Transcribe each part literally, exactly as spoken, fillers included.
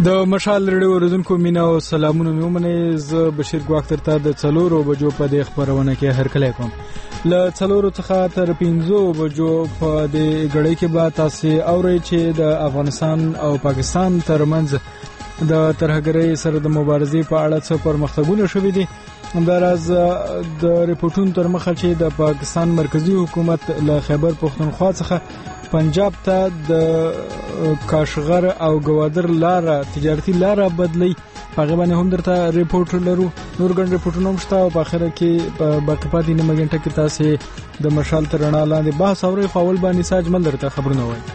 د مشال ریډیو اوریدونکو مینا او سلامونه مې ومنئ. زه بشیر ګواښ درته د څلورو بجو په دې خپرونه کې هرکلی کوم. له څلورو څخه تر پنځو بجو په دې غړۍ کې به تاسو اورئ چې د افغانستان او پاکستان ترمنځ د ترهګرۍ سره د مبارزې په اړه څه پرمختګونه شوي دي. همداراز د ریپورتونو تر مخه چې د پاکستان مرکزی حکومت له خیبر پختونخوا څخه پنجاب ته د کاشغر او گوادر لاره تجارتي لاره بدلی هغه باندې هم درته ریپورت لرو. نور ګڼ ریپورتونه هم شته او په اخره کې په باقي پاتې نیمه غنټه کې تاسو د مشال تر رڼا لاندې بحث اورئ. خو اول باندې ساج مل درته خبرونه وایم.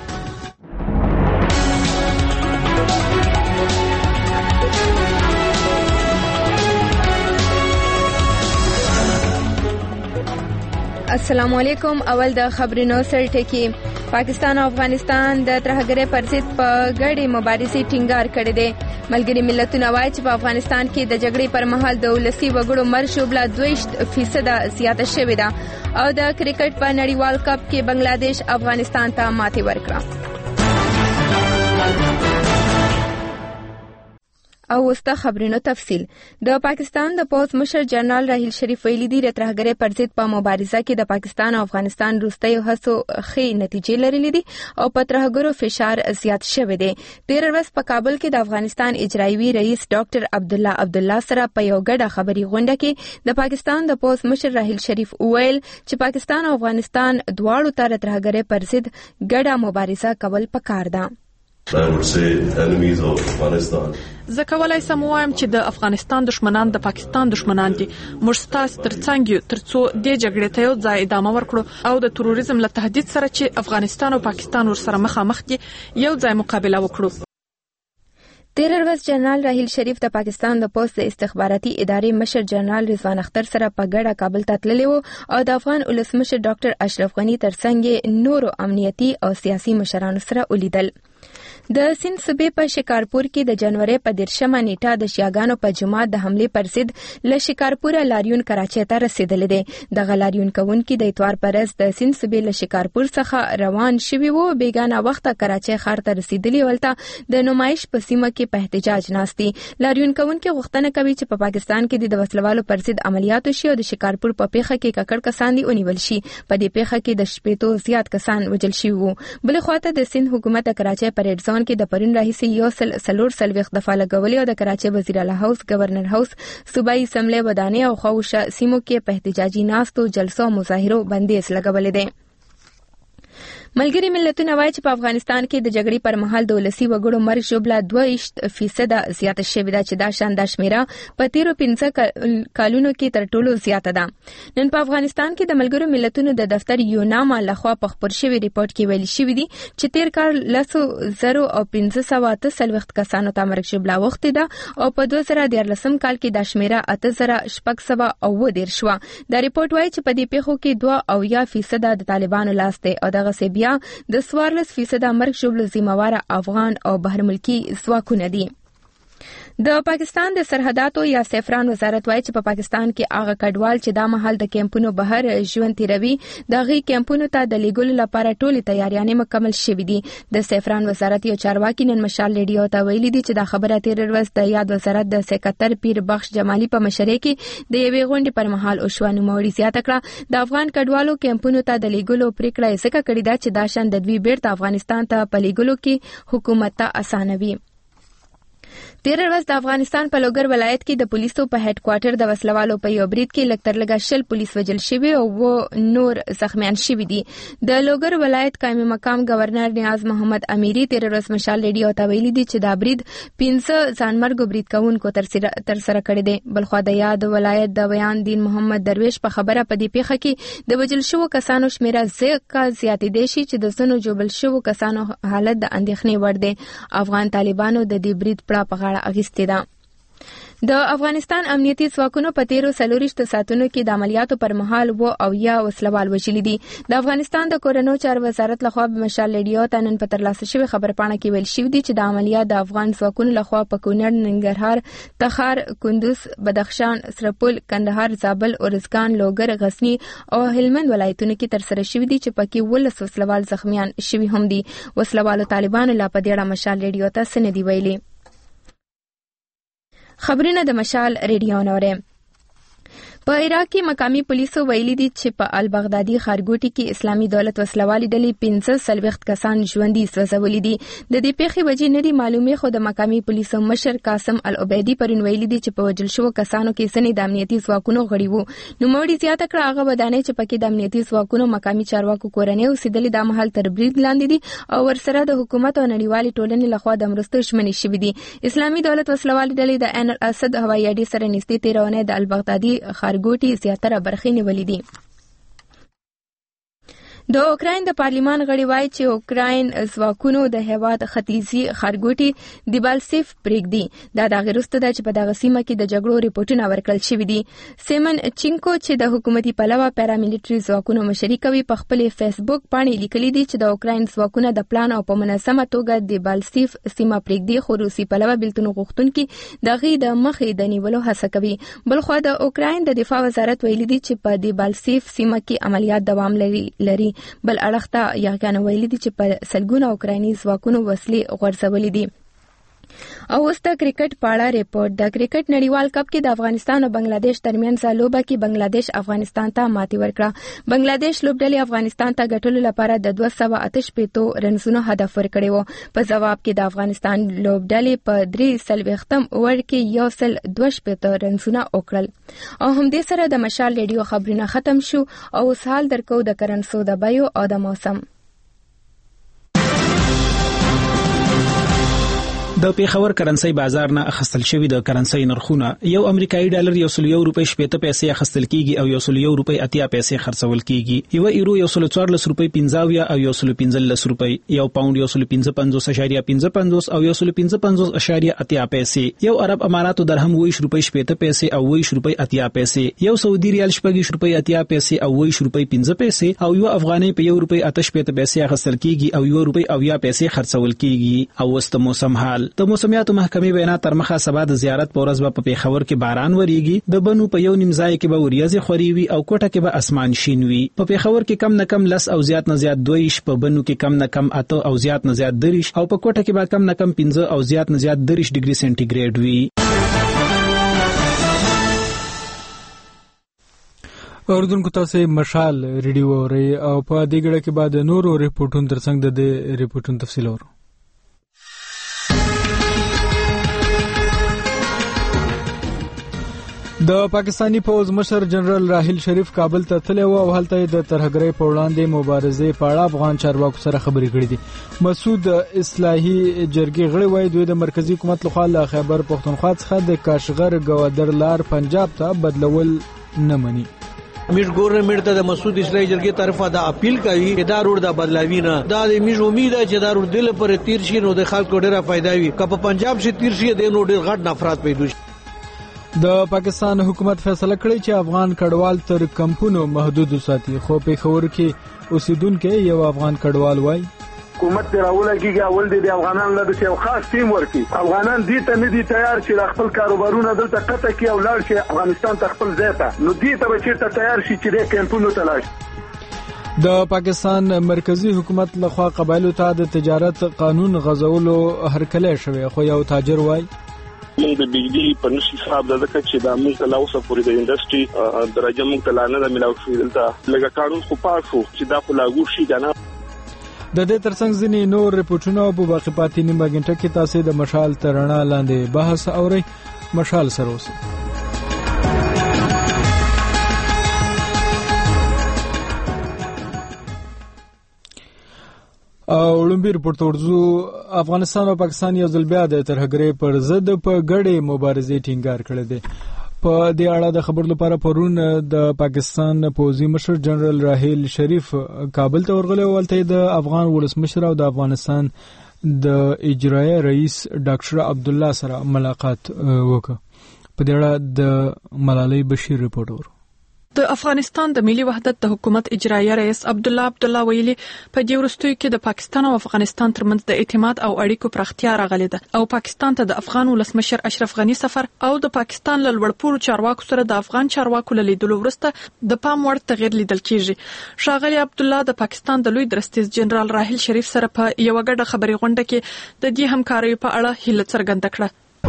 السلام علیکم. اول د خبرونو سرټکی. پاکستان او افغانستان د ترهګرۍ پر ضد په ګډې مبارزې ټینګار کړی دی. ملګري ملتونه وایي چې په افغانستان کې د جګړې پر مهال د ولسي وګړو مړ شمېر دوه فیصد زیاته شوې ده او د کرکټ په نړیوال کپ کې بنگلاديش افغانستان ته ماتې ورکړه. او وسته خبرونو تفصیل. د پاکستان د پوز مشر جنرال راحیل شریف ویلي دی د ترهګرۍ پر ضد په مبارزه کې د پاکستان او افغانستان وروستۍ هڅو ښې نتیجې لرلې دي او په ترهګرو فشار زیات شوی دی. تیر ورځ په کابل کې د افغانستان اجرایوي رئیس ډاکټر عبدالله عبدالله سره په یو ګډه خبري غونډه کې د پاکستان د پوز مشر راحیل شریف ویل چې پاکستان او افغانستان دواړو ته د ترهګرۍ پر ضد ګډه مبارزه کول پکار ده. زه کولای سم وایم چې د افغانستان دشمنان د پاکستان دشمنان دي. موږ ستاسو ترڅنګ یو ترڅو د جګړې ته یو ځای ادامه ورکړو او د تروریزم له تهدید سره چې افغانستان او پاکستان ورسره مخامخ دي یو ځای مقابله وکړو. تیر ورځ جنرال راحیل شریف د پاکستان د پوسټ استخباراتي ادارې مشر جنرال رضوان اختر سره په ګډه کابل ته تللی و او د افغان ولسمشر ډاکټر اشرف غنی ترڅنګ نورو امنیتي او سیاسي مشرانو سره ولیدل. د سند صوبې په شکارپور کې د جنوري په دیرشمه نیټه د شیاګانو په جماعت د حملې پر ضد له شکارپور لاریون کراچۍ ته رسیدلی دی. دغه لاریون کوونکي د اتوار پر ورځ د سند صوبې له شکارپور څخه روان شوي وو. بیګانه وخته کراچۍ ښار ته رسیدلی ولته د نمایش په سیمه کې په احتجاج ناست دي. لاریون کوونکي غوښتنه کوي چې په پاکستان کې د وسلوالو پر ضد عملیات وشي او د شکارپور په پیښه کې ککړ کسان دي ونیول شي. په دې پیښه کې د شپېتو زیات کسان وژل شوي وو. بلې خواته د سند حکومت د کراچۍ په ریډ زون کې د پرون راهیسې یو سل سلور سلويخت دفعه لګولې او د کراچۍ وزیر اعلی هاوس گورنر هاوس صوبایي اسمبلی ودانۍ او خوشه سیمو کې په احتجاجي ناستو جلسو مظاهرو بندیز لګولې ده. ملګري ملتونه وایي چې په افغانستان کې د جګړې پر مهال د ولسي وګړو مرګ شمېر دوه فیصد زیاته شوې ده چې دا شاندار شمیره په تیرو پنځه کالونو کې تر ټولو زیاته ده. نن په افغانستان کې د ملګرو ملتونو د دفتر یوناما لخوا په خبر شوی ریپورت کې ویل شوی دی چې تیر کال لسو زرو او پنځه سوه اته څلوېښت کسانو ته مرګ شمېره وختې ده او په دوه زره دیارلسم کال کې دا شمیره اته زره شپږ سوه اووه دېرش شوه. دا ریپورت وایي چې په دې پیښو کې دوه اویا فیصد د طالبانو لاس دی او دغه بیا د څوارلس فیصده مرګ شمېر ذمہواره افغان او بهر ملکی ځواکونه دي. د پاکستان د سرحداتو یا سیفران وزارت وایي چې په پاکستان کې هغه کډوال چې دا مهال د کیمپونو بهر ژوند تیروي دغه کیمپونو ته د لیګلو لپاره ټولې تیاریانې مکمل شوې دي. د سیفران وزارت یو چارواکي نن مشال ریډیو ته ویلي دي چې دا خبره تیر ورځ د یاد وزارت د سکرټر پیر بخش جمالي په مشرۍ کې د یوې غونډې پر مهال او شوانو موري زیاته کړه. د افغان کډوالو کیمپونو ته د لیګلو پریکړه یې ځکه کړې ده چې دا شان د دوی بیرته افغانستان ته په لیګلو کې حکومت ته اسانوي. تیر ورځ د افغانستان په لوګر ولایت کې د پولیسو په هډ کوارټر د وسلوالو په یو برید کې لږ تر لږه شل پولیس وژل شوي او و نور زخمیان شوي دي. د لوګر ولایت قائم مقام گورنر نیاز محمد امیری تیر ورځ مشال ریډیو ته ویلي دي چې دا برید پنځه ځانمرګو برید کوونکو تر سره کړی دی. بلخوا د یاد ولایت د بیان دین محمد درویش په خبره په دې پیښه کې د وژل شوو کسانو شمیره ځکه زیاتېدی شي چې د ځینو جوړل شوو کسانو حالت د اندېښنې وړ دی. افغان طالبانو د دې برید پړه په غاړه اخیستې ده. د افغانستان امنیتي ځواکونو په تیرو څلورویشتو ساعتونو کې د عملیاتو پر مهال و او یا وسلوال وژلي دي. د افغانستان د کورنیو چارو وزارت لخوا په مشال ریډیو ته نن په ترلاسه شوې خبرپاڼه کې ویل شوي دي چې د عملیات د افغان ځواکونو لخوا په کونړ، ننګرهار، تخار، کندوز، بدخشان، سرپل، کندهار، زابل، ارزګان، لوګر، غزنی او هلمند ولایتونو کې ترسره شوي دي چې پکې ولس وسلوال زخمیان شوي هم دي. وسلوالو طالبانو لا په دې اړه مشال ریډیو ته څه نه دي ویلي. خبرونه د مشال ریډیو نوره. په عراق کې مقامي پولیسو ویلي دي چې په البغدادي ښارګوټي کې اسلامي دولت وسلوالي ډلې پنځه څلوېښت کسان ژوندي سوځولي دي. د دې پیښې وجې نه دي معلومې، خو د مقامي پولیسو مشر قاسم العبیدي پرون ویلي دي چې په وژل شوو کسانو کې ځینې د امنیتي ځواکونو غړي وو. نوموړي زیاته کړه هغه ودانۍ چې پکې د امنیتي ځواکونو مقامي چارواکو کورنۍ اوسېدلې دا مهال تر برید لاندې دي او ورسره د حکومت او نړیوالې ټولنې لخوا د مرستو ژمنې شوي دي. اسلامي دولت وسلوالي ډلې د عین الاسد هوایي اډې سره نږدې تېره اونۍ د البغدادي ښارګوټي زیاتره برخې نیولې دي. د اوکراین د پارلیمان غړي وایي چې اوکراین ځواکونو د هیواد ختیځي ښارګوټي دیبالسیف پرېږدي. دا د هغې وروسته ده چې په دغه سیمه کې د جګړو ریپورټونه ورکړل شوي دي. سیمن چینکو چې د حکومتي پلوه پیراملیټري ځواکونو مشري کوي په خپلې فیسبوک پاڼې لیکلي دي چې د اوکراین ځواکونه د پلان او په منظمه توګه دیبالسیف سیمه پرېږدي، خو روسي پلوه بېلتون غوښتونکي د هغې د مخې د نیولو هڅه کوي. بلخوا د اوکراین د دفاع وزارت ویلي دي چې په دیبالسیف سیمه کې عملیات دوام لري لري بل اړخ ته یاګانو ویلي دي چې په سلګونه اوکرایني ځواکونو وسلې غورځولې دي. او اوس د کرکټ په اړه ریپورت. د کرکټ نړیوال کپ کې د افغانستان او بنگلاديش ترمنځ لوبه کې بنگلاديش افغانستان ته ماتې ورکړه. بنگلاديش لوبډلې افغانستان ته ګټلو لپاره د دوه سوه اته شپېته رنزونو هدف ورکړی و. په ځواب کې د افغانستان لوبډلې په درې څلوېښتم اوور کې یو سل دوه شپېته رنزونه وکړل. او همدې سره د مشال ریډیو خبرونه ختم شو او اوس حال درکو د کرنسو د بیو او د موسم. د پیښور کرنسي بازار نه اخیستل شوی د کرنسي نرخونه یو امریکایي ډالر یو سل یو روپۍ شپېته پیسې اخیستل کیږي او یو سل یو روپۍ اتیا پیسې خرڅول کیږي. یو ایرو یو سل څوارلس روپۍ پنځاویا او یو سل پنځلس روپۍ. یو پاوند یو سل پنځه پنځوس اعشاریه پنځه پنځوس او یو سل پنځه پنځوس اعشاریه اتیا پیسې. یو عرب اماراتو درهم ویش روپۍ شپېته پیسې او ویش روپۍ اتیا پیسې. یو سعودي ریال شپږ روپۍ اتیا پیسې او ویش روپۍ پنځه پیسې او یو افغاني په یو روپۍ اته شپېته پیسې اخیستل کیږي او یو روپۍ اویا پیسې خرڅول کیږي. او وست موسم حال. د موسمیاتو محکمې وینا تر مخه سبا د زیارت په ورځ په پیښور کې باران وریږي. د بنو په یو نیم ځای کې به وریځې خوري وي او کوټه کې به اسمان شین وي. په پیښور کې کم نه کم لس او زیات نه زیات دویش، په بنو کې کم نه کم اته او زیات نه زیات دریش او په کوټه کې به کم نه کم پنځه او زیات نه زیات دریش ډیګري سنټیګریډ وي. اوردونکو تاسو مشال ریډیو اورئ او په دې غړي کې بعد نورو ریپورتونو ترڅنګ د ریپورتونو تفصیل اورو. د پاکستانی پوز مشر جنرال راحیل شریف کابل ته تللی و او هلته د ترهګرۍ په وړاندې مبارزې په اړه افغان چارواکو سره خبرې کړې دي. مسعود اصلاحي جرګې غړي وایي دوی د مرکزی حکومت لخوا له خیبر پختونخوا څخه د کاشغر گوادر لار پنجاب ته بدلول نه مني. میش گورنمنٹ ته د مسعود اصلاحي جرګې طرفه د اپیل کوي چې دا روډ د بدلاوی نه دا د میش امید ده چې دا روډ دل پر تیر شي نو د خلکو ډیره فائدہ وي. که په پنجاب شي تیر شي د نو ډیر غټ نفرت پیدا شي. د پاکستان حکومت فیصله کړې چې افغان کډوال تر کمپونو محدود وساتي، خو پیښور کې اوسیدونکو یو افغان کډوال وایي حکومت دراوله کیږي اول دي افغانان له یو خاص ټیم ورکی. افغانان دې ته نه دي تیار چې خپل کاروبارونه دلته قطع کړي او لاړ شي افغانستان ته خپل ځای ته، نو دې ته به چیرته تیار شي چې د کمپونو ته لاړ شي. د پاکستان مرکزی حکومت لخوا قبایلو ته د تجارت قانون غزولو هرکلی شوی، خو یو تاجر وایي موږ د بجلی په نشي حساب د ځکه چې د موږ له اوسه پورې د انډستری درجه موږ ته نه د ملاو شو دلته لږه قانون خو پاس شو چې دا خو لاګو شي کنه. د دې ترڅنګ ځینې نور ریپورتونه په باقي پاتې نیمه غنټه کې تاسو د مشال ترڼا لاندې بحث اورئ. مشال سره اوسئ. او لومبي ریپورت ورزو افغانستان او پاکستان یو ځل بیا د ترهګرۍ پر ضد په ګډې مبارزې ټینګار کړی دی. په دې اړه د خبر لپاره پرون د پاکستان پوځي مشر جنرال راحیل شریف کابل ته ورغلی او هلته د افغان ولسمشر او د افغانستان د اجرایه رئیس ډاکټر عبدالله سره ملاقات وکړ. په دې اړه د ملالۍ بشیر ریپورت ورو. د افغانستان د ملي وحدت د حکومت اجرایه رئیس عبدالله عبدالله ویلي په دې وروستیو کې د پاکستان او افغانستان ترمنځ د اعتماد او اړیکو پراختیا راغلې ده او پاکستان ته د افغان ولسمشر اشرف غنی سفر او د پاکستان له لوړپوړو چارواکو سره د افغان چارواکو له لیدلو وروسته د پام وړ تغیر لیدل کیږي. ښاغلي عبدالله د پاکستان د لوی درستیز جنرال راحیل شریف سره په یو غټه خبري غونډه کې د دې همکارۍ په اړه هیله څرګنده کړه.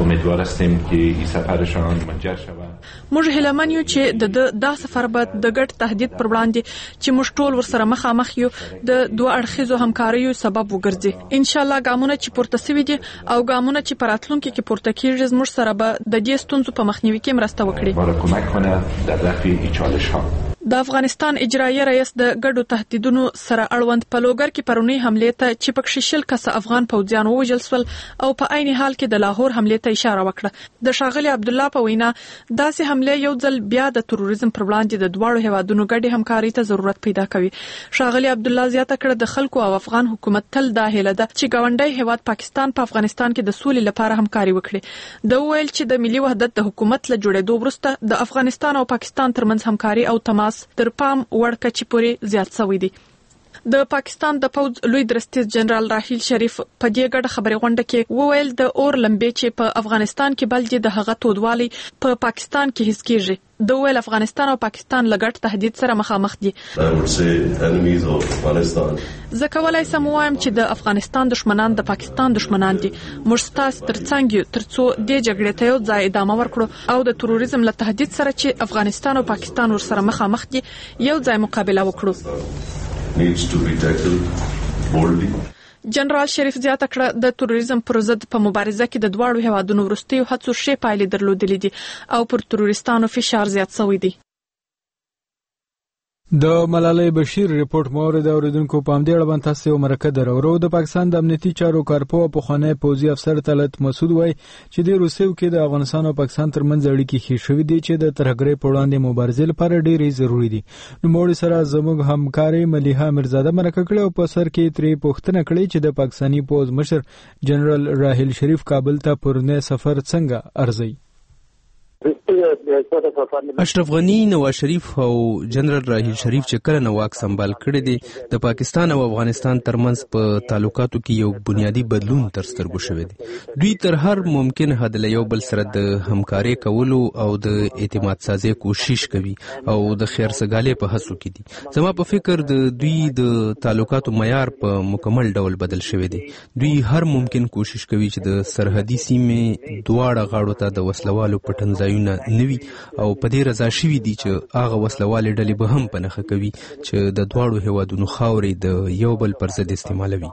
امیدوار هستیم که این سفرشان منجر شود. موږ هیله من یو چې د دا سفر به د ګډ تهدید پر وړاندې چې موږ ټول ورسره مخامخ یو د دوه اړخیزو همکاریو سبب وګرځي. ان شاء الله ګامونه چې پورته شوي دي او ګامونه چې په راتلونکي کې پورته کیږي موږ سره به د دې ستونزو په مخنیوي کې مرسته وکړي. ما را کمک کنه در رفع این چالش ها. د افغانستان اجرایي رئیس د ګډو تهدیدونو سره اړوند په لوګر کې پرونی حمله ته چې پکې شل کس افغان پوځیان وژل شول او په عین حال کې د لاهور حمله ته اشاره وکړه. د شاغلي عبد الله په وینا داسې حمله یو ځل بیا د تروریزم پر وړاندې د دواړو هیوادونو ګډې همکاري ته ضرورت پیدا کوي. شاغلي عبد الله زیاته کړه د خلکو او افغان حکومت تل دا هیله ده چې ګاونډي هیواد پاکستان په افغانستان کې د سولې لپاره همکاري وکړي. د ویل چې د ملي وحدت د حکومت له جوړېدو وروسته د افغانستان او پاکستان ترمنځ همکاري او تماس تر پام ورکه چې پورې زیات شوی دی. د پاکستان د پوز لوی درستیز جنرال راحیل شریف په دې ګډه خبري غونډه کې وویل د اور لمبې چې په افغانستان کې بل د هغه تودوالي په پاکستان کې هیڅ کېږي. د ویل افغانستان او پاکستان لګټ تهدید سره مخامخ دي. زه کولای سم وایم چې د افغانستان دشمنان د پاکستان دشمنان دي. موږ ستاسو ترڅنګ یو ترڅو د جګړې ته یو ځای ادامه ورکړو او د تروریزم له تهدید سره چې افغانستان او پاکستان ورسره مخامخ دي یو ځای مقابله وکړو. جنرال شریف زیاته کړه د تروریزم پر ضد په مبارزه کې د دواړو هیوادونو وروستیو هڅو ښې پایلې درلودلې دي او پر تروریستانو فشار زیات شوی دی. د ملالۍ بشیر ریپورت مورد اوریدونکو په همدې اړه باندې تاسو مرکه درورو. د پاکستان د امنیتي چارو کارپو په خانه پوزي افسر طلعت مسعود وای چې د روسیو کې د افغانستان او پاکستان ترمنځ اړیکې ښې شوې دي چې د ترهګرۍ په وړاندې مبارزې لپاره ډېرې ضروری دي. نو موږ سره زموږ همکاري ملیحه مرزاده مرکه کړې او په سر کې ترې پوښتنه کړې چې د پاکستاني پوز مشر جنرال راحیل شریف کابل ته پرونه سفر څنګه ارزي. اشرف غنی، نواز شریف او جنرال راحیل شریف چې کله نواک سمبال کړی دی د پاکستان او افغانستان ترمنځ په تعلقاتو کې یو بنیادی بدلون تر سترګو شوی دی. دوی تر هر ممکن حد له یو بل سره د همکارۍ کولو او د اعتماد سازي کوشش کوي او د خیرسګالۍ په هڅو کې دي. زما په فکر د دوی د تعلقاتو معیار په مکمل ډول بدل شوی دی. دوی هر ممکن کوشش کوي چې د سرحدي سیمې دواړه غاړو ته د وسلوالو پټنځایونه نوي او په دې رضا شوي دي چې هغه وسلوالې ډلې به هم په نښه کوي چې د دواړو هیوادونو خاورې د یو بل پر ضد استعمالوي.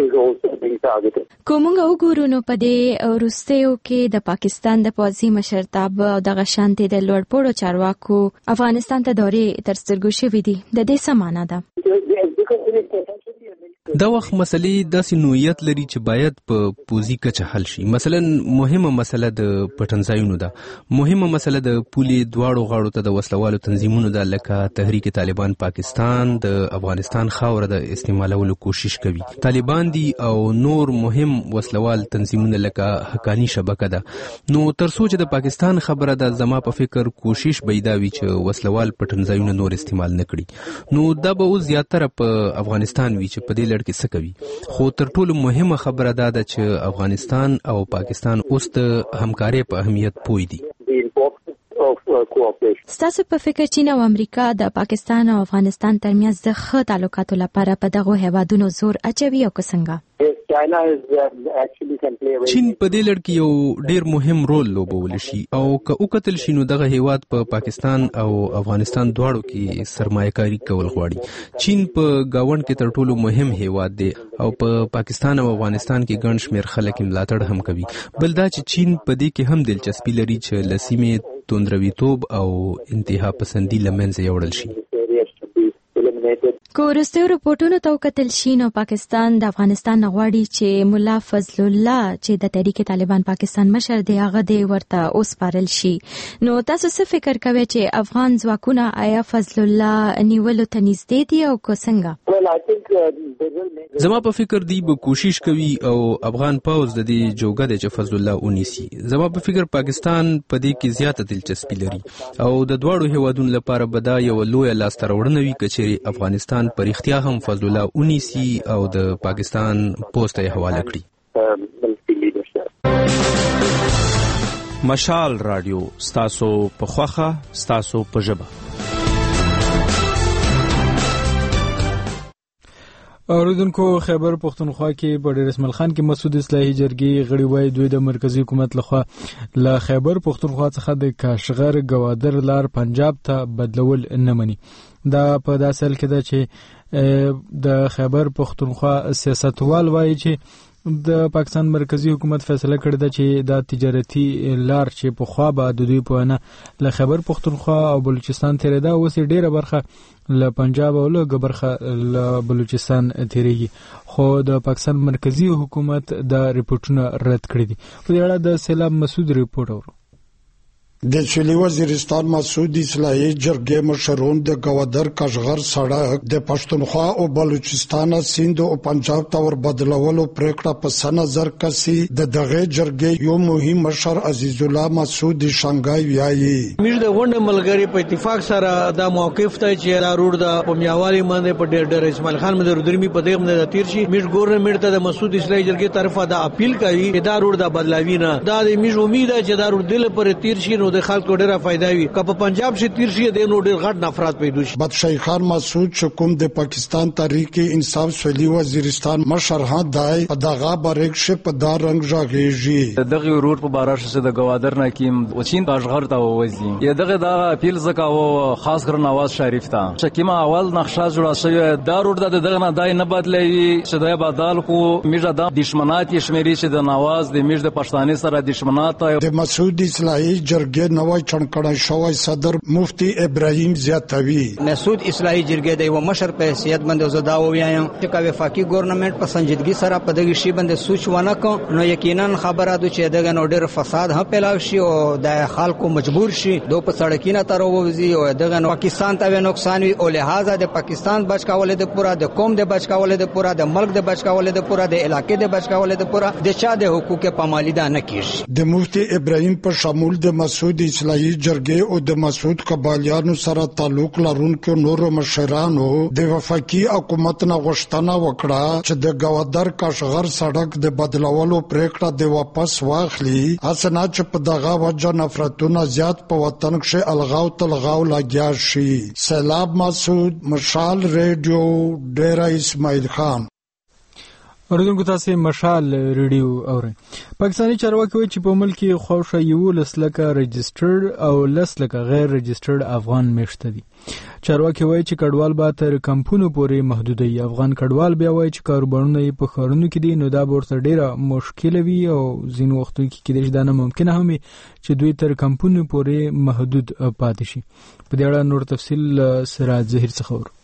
کومنګ وګورو نو په دې وروستیو کې د پاکستان د پوځي مشرتاب او د غشانتي د لوړپوړو چارواکو افغانستان ته دورې تر سترګو شوې دي. د دې څه معنا ده؟ دا وخت مسلې داسې نوعیت لري چې باید په پوزي کچه حل شي. مثلا مهمه مسله د پټنځایونو ده. مهمه مسله د پولې دواړو غاړو ته د وسلوالو تنظیمونو ده، لکه تحریک طالبان پاکستان د افغانستان خاوره د استعمالولو کوشش کوي. طالبان دي او نور مهم وسلوال تنظیمونه لکه حقانی شبکه ده. نو تر څو چې د پاکستان خبره ده، زما په فکر کوشش بيداوي چې وسلوال پټنځایونه نور استعمال نکړي. نو دا به اوس زیاتره په افغانستان وی چې په دې کې څه کوي. خو تر ټولو مهمه خبره دا ده چې افغانستان او پاکستان اوس د همکارۍ په اهمیت پوه دي. ستاسو په فکر چین او امریکا د پاکستان او افغانستان ترمنځ د ښه تعلقاتو لپاره په دغه هیوادونو زور اچوي او څنګه؟ چین په دې لړ کې یو ډیر مهم رول لوبولی شي او که وکتل شي نو دغه هیواد په پا پاکستان او افغانستان دواړو کې سرمایه‌کاري کول غواړي. چین په گاوند کې تر ټولو مهم هیواد دی او په پا پاکستان او افغانستان کې ګڼ شمېر خلک ملاتړ هم کوي. بل دا چې چین په دې کې هم دلچسپي لري چې لسیمې توندرویتوب او انتها پسندي لمنځه یوړل شي. کو ورستیو رپورټونو ته وکتل شي نو پاکستان د افغانستان غواړي چې مولا فضل الله چې د تحریک طالبان پاکستان مشر دی هغه دی ورته اوس پارل شي. نو تاسو څه فکر کوئ چې افغان ځواکونه آیا فضل الله نیولو ته نږدې دي او کو څنګه؟ زما په فکر دی به کوشش کوي او افغان پوز د دې جوګه د چې فضل الله ونیسي. زما په فکر پاکستان په دې کې زیاته دلچسپي لري او د دواړو هیوادونو لپاره به دا یو لوی لاسته راوړنه وي چې افغانستان پر اختیا هم فضل الله اونیسی او د پاکستان پوسټ یې حواله کړي. مشال رادیو ستاسو په خوخه ستاسو په ژبه. اوریدونکو خیبر پختونخوا کې په ډیر اسماعیل خان کې مسعود اصلاحي جرګې غړي وای دوی د مرکزی حکومت لخوا له خیبر پختونخوا څخه د کاشغر گوادر لار پنجاب ته بدلول نه مني. دا په داسې حال کې ده چې د خیبر پختونخوا سیاستوال وایي چې د پاکستان مرکزی حکومت فیصله کړې ده چې دا تجارتي لار چې په خوا به د دوی په نه له خیبر پختونخوا او بلوچستان تیریدا اوس ډیره برخه له پنجاب او له برخه له بلوچستان تیریږي، خو د پاکستان مرکزی حکومت دا ریپورتونه رد کړی دي. په دې اړه د سیلاب مسعود ریپورت اورو. د سویلي وزیرستان مسعود اصلاحي جرګې مشرون د گوادر کاشغر سړک د پښتونخوا او بلوچستان سیند او پنجاب ته ور بدلولو پریکړه په سنظر کسي د دغه جرګې یو مهم مشر عزیز الله مسعود شنګای ویایي موږ د غونډې ملګری په اتفاق سره دا موقف ته چې را روډ د پمیاوالي باندې په ډېر ډېر اسماعیل خان مدر درمي په دغه باندې تیر شي. موږ ګورنمنت ته د مسعود اصلاحي جرګې طرفه دا اپیل کوي چې دا روډ د بدلاوی نه دا د موږ امید ده چې دا روډ دل پر تیر شي د خلکو ډیره فائدہ وي. که په پنجاب شي تیر شي د نو ډیر غټ نفرت پیدا شي. بدشاهي خان مسعود شکوم د پاکستان تحریک انصاف سویلي وزیرستان مشر ها دای په دغه باریک شه په دار رنگ ژغېږي. دغه روډ په بارش سره د گوادر نه کیم او چین کاشغر ته وځي. یا دغه دا اپیل زکاو خاص کر نواز شریف ته شکیما اول نقشه جوړه شوی دا روډ د دغه نه دای نه بدلوي چې دای بدل کو میژه د دشمنات شمیري چې د نواز د میژ د پښتانه سره دشمنات د مسعود اصلاحي جرګې نوای چنکړای شوی صدر مفتی ابراهیم زیاتوی مسعود اصلاحي جرګې د یو مشر په حیثیت باندې زه دا وایم چې کا وفاقي ګورنمنت په سنجیدګي سره په دغه شی باندې سوچ ونه کو نو یقینا خبره ده چې دغه نو ډېر فساد هم پیلاو شي او د خلکو مجبور شي دو په سړکینه تر ووزي او دغه نو پاکستان ته نقصان وي او لہذا د پاکستان بچکاول د پورا د قوم د بچکاول د پورا د ملک د بچکاول د پورا د علاقې د بچکاول د پورا د چا د حقوق پامالیدا نه کیږي. د مفتی ابراهیم په شمول د مسعود اصلاحي جرګې او د مسعود قبالیانو سره تعلق لرونکو نورو مشرانو د وفاقي حکومت نه غوښتنه وکړه چې د گوادر کاشغر سړک د بدلولو پریکړه د واپس واخلي، اسنه چې په دغه وجه نفرتونه زیات په وطن کې الغاو تلغاو لګیا شي. سیلاب مسعود، مشال ریډیو، ډیره اسماعیل خان. اوریدونکو تاسو مشال ریډیو اورئ. پاکستاني چارواکي وایي چې په ملک کې خوښه یو لسلکه رجسترډ او لسلکه غیر رجسترډ افغان میشته دي. چارواکي وایي چې کډوال به تر کمپونو پورې محدودي. افغان کډوال بیا وایي چې کاروبارونه یې په ښارونو کې دي نو دا به ورته ډیره مشکله وي او ځینو وختونو کې کېدای شي دا نه ممکنه هم وي چې دوی تر کمپونو پورې محدود پاتې شي. په دې اړه نور تفصیل سراج زهیر څخه ورو.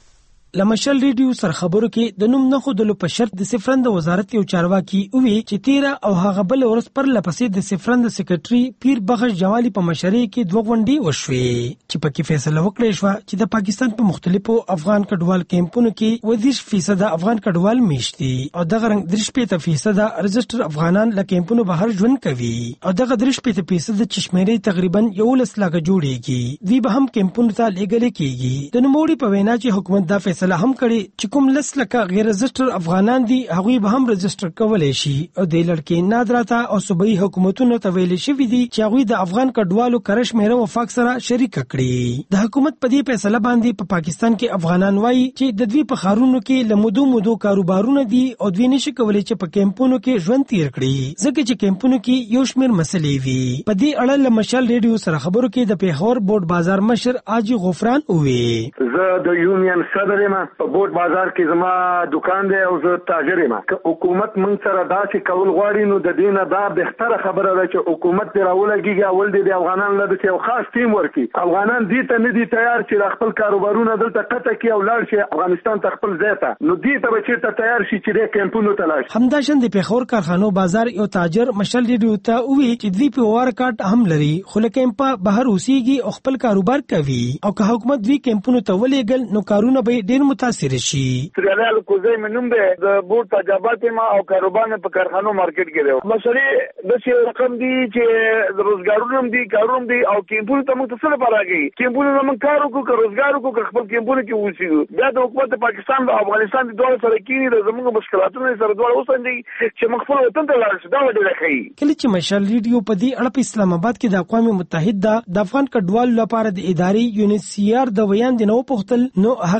لمشل ریډیو سر خبرو کې د نوم نه خودلو په شرط د سفرند وزارت یو چارواکي وی چې تیرا او هغه بل ورس پر لپسې د سفرند سیکریټري پیر بخش جوالی په مشرۍ کې دوه غونډې وشوې چې پکې فیصله وکړې شو چې د پاکستان په مختلفو افغان کډوال کیمپونو کې ودیش فیصد افغان کډوال میشتي او دغه رنګ درش پېته فیصد رجستر افغانان له کیمپونو بهر ژوند کوي او دغه درش پېته فیصد چشمېري تقریبا یو لس لاګه جوړيږي. دوی به هم کیمپونو ته لېږل کېږي. د نوموړي په وینا چې حکومت دا فیصله هم کړي چې کوم لس لکه غیر رجستر افغانان دي هغوی به هم رجستر کولای شي او د لړکې نادراته او صوبایي حکومتونو ته ویل شوی دي چې هغوی د افغان کډوالو کرش مهره وفاق سره شریک کړي. د حکومت په دې فیصله باندې په پاکستان کې افغانان وایي چې د دوی په خارونو کې لمدو مودو کاروبارونه دي او دوی نشي کولای چې په کیمپونو کې ژوند تیر کړي ځکه چې کیمپونو کې یو شمېر مسلې وي. په دې اړه لمشل ریډیو سره خبرو کې د پیښور بورډ بازار مشر آجی غفران وویل زه د یونین صدر یم په بورډ بازار کې زما دکان دی او زه تاجر یم. که حکومت موږ سره داسې کول غواړي نو د دې نه دا بهتره خبره ده چې حکومت پرې راولګېږي اول دې د افغانانو له داسې یو خاص ټیم ورکړي. افغانان دې ته نه دي تیار چې د خپل کاروبارونه دلته قطع کړي او لاړ شي افغانستان ته خپل ځای ته نو دې ته به چېرته تیار شي چې د کیمپونو ته لاړ شي. همداشان د پیښور کارخانو بازار یو تاجر مشل ریډیو ته وویل چې دوی په وار کارت هم لري خو له کیمپه بهر اوسېږي او خپل کاروبار کوي او که حکومت دوی کیمپونو ته ولېږل نو کارونه به ډېر متاثر شي. سریال کوزي منوم به د بورډ تجربات ما او کاروبار په کارخانو مارکیټ کې دی. مشري د څه رقم دي چې د روزګارونو دي کارونه دي او کیمپونو ته متصل پراږي. کیمپونو موږ کارو کو روزګارو کو خپل کیمپونو کې وځي. دا د حکومت پاکستان او افغانستان د دوه سره کې د زموږ مشکلاتونو سره دوه اوسندي چې مخفل وطن ته لاړ شي دا ډېر ښه. کله چې مشال ریډیو په دې اړه په اسلام آباد کې د اقوام متحده د افغان کډوالو لپاره د ادارې یونیسیار د ویان د نو پختل نو هغه وی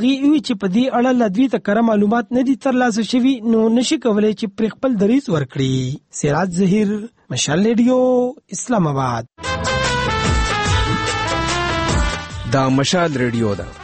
چې په دې اړه لا دوی ته کره معلومات نه دي ترلاسه شوي نو نشي کولای چې پر خپل دریځ ورکړي. سراج ظهیر، مشال ریډیو، اسلام آباد. دا مشال ریډیو ده.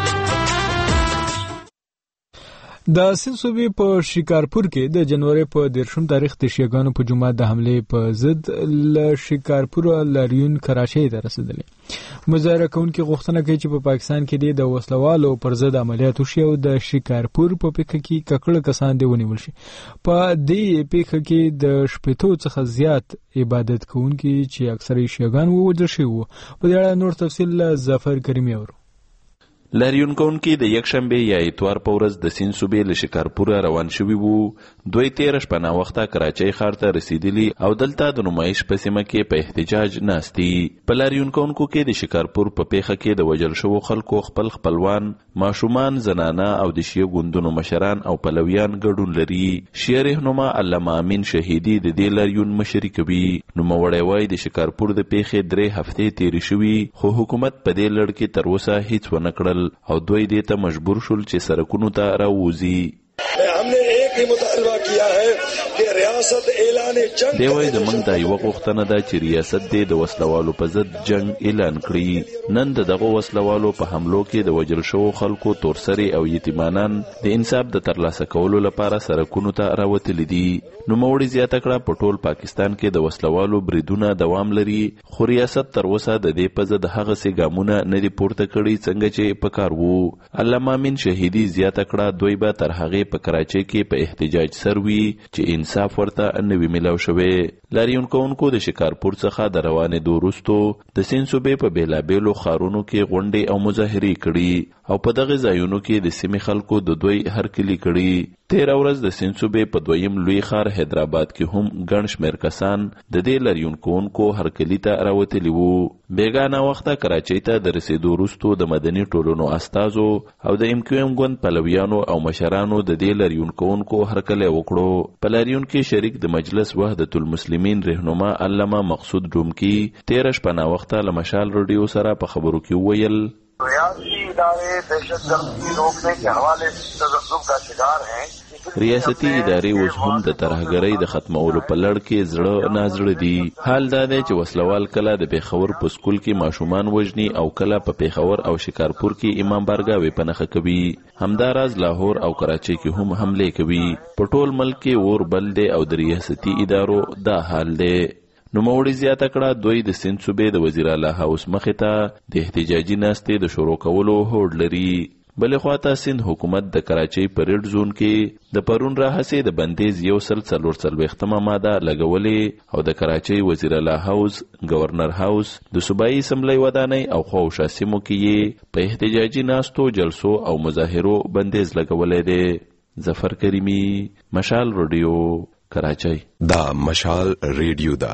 د سند صوبې په شکارپور کې د جنوري په دیرشم تاریخ د شیعاګانو په جماعت د حملې په ضد ل شکارپور لاریون کراچۍ ته رسیدلې. مظاهره کوونکي غوښتنه کوي چې په پاکستان کې د وسلوالو پر ضد عملیات وشي او د شکارپور په پیښه کې ککړه کسان دی ونیول شي. په دې پیښه کې د شپېتو څخه زیات عبادت کوونکي چې اکثره شیعاګان ووژل شوي وو. په دې اړه نور تفصیل له ظفر کریمي اورو. لاریون کوونکي د یکشنبه یا اتوار په ورځ د سند صوبې له شکارپور روان شوي وو. دوی تېره شپه ناوخته کراچۍ ښار ته رسیدلي او دلته د نمایش په سیمه کې په احتجاج ناست دي. په لاریون کوونکو کې د شکارپور په پیښه کې د وژل شوو خلکو خپل خپلوان، ماشومان، زنانه او د شیعه ګوندونو مشران او پلویان ګډون لري. شیعه رهنما علامه امین شهیدي د دې لاریون مشري کوي. نوموړی وایي د شکارپور د پیښې درې هفتې تېرې شوي خو حکومت په دې لړ کې تر اوسه هیڅ ونه کړل او دوی دې ته مجبور شول چې سرکونو ته راووځي. हमने एक ही मुतालबा किया है कि रियासत एलान जंग دی وایي زموږ دا یوه غوښتنه ده چې ریاست دې د وسلوالو په ضد جنگ اعلان کړي. نن د دغو وسلوالو په حملو کې د وژل شوو خلکو تورسرې او یتیمانان د انصاف د ترلاسه کولو لپاره سرکونو ته راوتلي دي. نوموړي زیاته کړه په ټول پاکستان کې د وسلوالو بریدونه دوام لري خو ریاست تر اوسه د دې په ضد هغسې ګامونه نه دي پورته کړي څنګه چې پکار وو. علامه امین شهیدي زیاته کړه دوی به تر هغې په کراچۍ کې په احتجاج سر وي چې انصاف ورته نه وي میلاو شوی. لاریون کوونکو د شکارپور څخه د روانېدو وروستو د سند صوبې په بېلابېلو ښارونو کې غونډې او مظاهرې کړي او په دغه ځایونو کې د سیمې خلکو د دوی هرکلي کړي. تېره ورځ د سند صوبې په دویم لوی ښار حیدرآباد کې هم ګڼ شمېر کسان د دې لاریون کوونکو هرکلي ته راوتلي وو. بېګا ناوخته کراچۍ ته د رسېدو وروستو د مدني ټولنو استازو او د ایم کیو ایم ګوند پلویانو او مشرانو د دې لاریون کوونکو هرکلی وکړو. په لاریون کې شریک د مجلس وحدت المسلمین رهنما علامه مقصود ډومکي تېره شپه ناوخته له مشال رادیو سره په خبرو کې وویل ریاستی ادارے دہشت گردی روکنے کے حوالے سے تذبذب کا شکار ہیں. ریاستي ادارې اوس هم د ترهګرۍ د ختمولو په لړ کې زړه نازړه دي. حال دا دی چې وسلوال کله د پېښور په سکول کې ماشومان وژني او کله په پېښور او شکارپور کې امام بارګاوې په نښه کوي. همداراز لاهور او کراچۍ کې هم حملې کوي. په ټول ملک کې اور بل دی او د ریاستي ادارو دا حال دی. نوموړي زیاته کړه دوی د سند صوبې د وزیر اعلی هاوس مخې ته د احتجاجي ناستې د شروع کولو هوډ لري. بلې خواته سند حکومت د کراچۍ په ریډ زون کې د پرون راهیسې د بندیز یو سل څلور څلوېښتمه ماده لګولې او د کراچۍ وزیر اعلی هاوس، گورنر هاوس، د صوبایي اسمبلۍ ودانۍ او خواوشا سیمو کې یې په احتجاجي ناستو، جلسو او مظاهرو بندیز لګولی دی. ظفر کریمي، مشال رادیو، کراچۍ. دا مشال ریډیو دا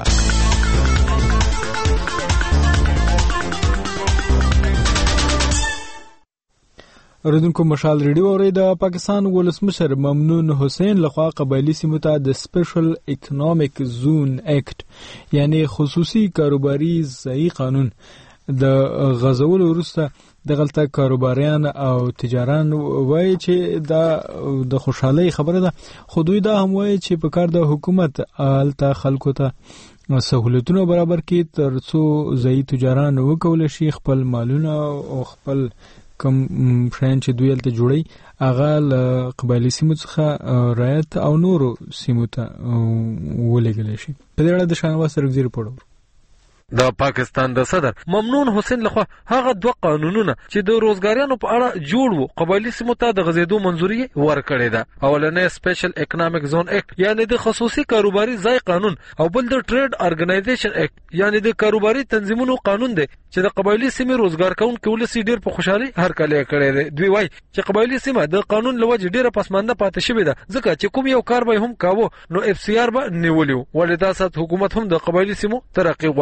اوریدونکو مشال ریډیو اوري. د پاکستان ولسمشر ممنون حسین لخوا قبایلی سیمو ته د سپیشل اکونومیک زون اکټ یعنی خصوصي کاروباري ځای قانون د غزولو وروسته دغلته کاروباریان او تجاران وایي چې دا د خوشحالۍ خبره ده خو دوی دا هم وایي چې په کار د حکومت هلته خلکو ته سهولتونه برابر کړي تر څو ځایي تجاران وکولی شي خپل مالونه او خپل کوم شیان چې دوی هلته جوړوي هغه له قبایلي سیمو څخه رایت او نورو سیمو ته ولېږلی شي. په دې اړه د شاهنواز سرکزي رپورټ اورو. د پاکستان د صدر ممنون حسین لخوا هغه دوه قانونونه چې د روزګاریانو په اړه جوړ وو قبایلي سیمو ته د غځېدو منظوري ورکړې ده. اولنی سپیشل اکونومیک زون اکټ یعنی د خصوصي کاروباري ځای قانون او بل د ټریډ ارګنایزیشن اکټ یعنی د کاروباري تنظیمونو قانون دی چې د قبایلي سیمې روزګار کوونکي ولسي ډېر په خوشحالي هرکلی کړی دی. دوی وایي چې قبایلي سیمه د قانون له وجې ډېره پسمانده پاتې شوې ده ځکه چې کوم یو کار به هم کاوه نو اف سی آر به نیولی و. ولې دا سات حکومت هم د قبایلي سیمو ترقي غواړي.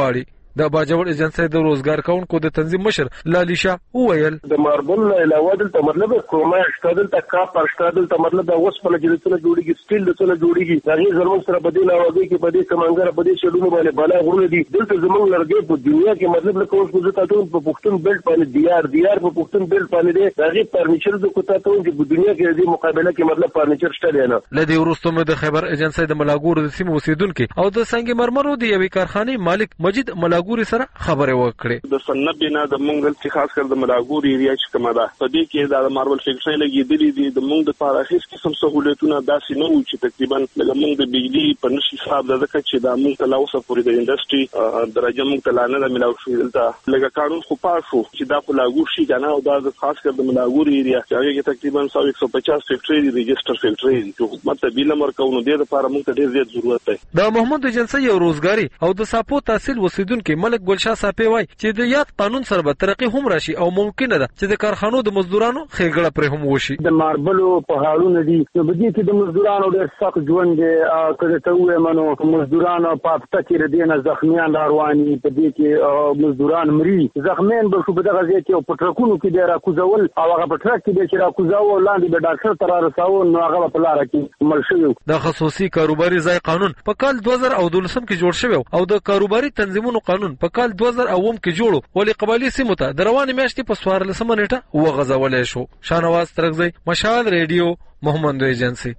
د باجوړ ایجنسی د روزګار کونکو د تنظیم مشر لالیشا وویل د ماربل علاوه دلته مطلب کومه شتدل تکا پرشتدل ته مطلب د اوس په لجنه جوړیږي سټیل د څه جوړیږي هغه زموږ سره بدیل اوږي کې بدی کمانګر بدی شډونه باندې بالا غوړي دي دلته زموږ لرګي په دنیا کې مطلب لکه اوس په تاسو په پښتون بیلټ باندې دیار دیار په پښتون بیلټ باندې دی هغه فرنیچر د کوتا ته چې په دنیا کې د مقابله کې مطلب فرنیچر شته دی نه لدی ورستو مې د خیبر ایجنسی د ملاګور د سیمو اوسیدونکو او د سنگ مرمرو د یوې کارخانې مالک مجید ملاګور سره خبره وکړه د سنب بنا د مونږ چې خاص کر د ملاګور ایریا چې کومه ده په دې کې د ماربل فیکټری لګیدلې دي د مونږ د لپاره هیڅ قسم سہولتونه داسې نه وو چې تقریبا لکه مونږ د بجلی په نشي حساب د ځکه چې د مونږ ته لاوسه پورې د انډستری درجه مونږ ته لانه د ملاو شو دلته لکه قانون خو پاسو چې دا په لاګور شي کنه او دا خاص کر د ملاګور ایریا چې هغه تقریبا سو یک سو پچاس فیکټری دي ريجستر فیکټری دي چې حکومت ته بیل مرکو نو د لپاره مونږ ته ډیر زیات ضرورت دی د محمود ایجنسی یو روزګاری او د ساپو تحصیل وسیدونکو ملک ګلشاه صاحب وای چې د یاد قانون سره به ترقی هم راشي او ممکن ده چې د کارخانو د مزدورانو خېګړه پر هم وشي د ماربلو په حالونه دي نو بدی کې د مزدورانو ډېر سخت ژوند دی کله ته وې منو مزدورانو په پټه کې ردینه زخمیان رواني په دې کې مزدوران مري زخمیان به شو په دغه ځای کې په ټرکونو کې ډېر راکوزول او هغه په ټرک کې چې راکوزاو لاندې به ډاکټر تر رساو نو هغه په لار کې مل شوی د خصوصي کاروباري ځای قانون په کال دوه زره دولسم کې جوړ شوی او د کاروباري تنظیمونو قانون په کال دوه زره اووه کې جوړو ولې قبایلی سیمو ته د روانې میاشتې په څوارلسمه نیټه وغځولې شو. شاهنواز ترغزی، مشال ریډیو، محمد ایجنسی.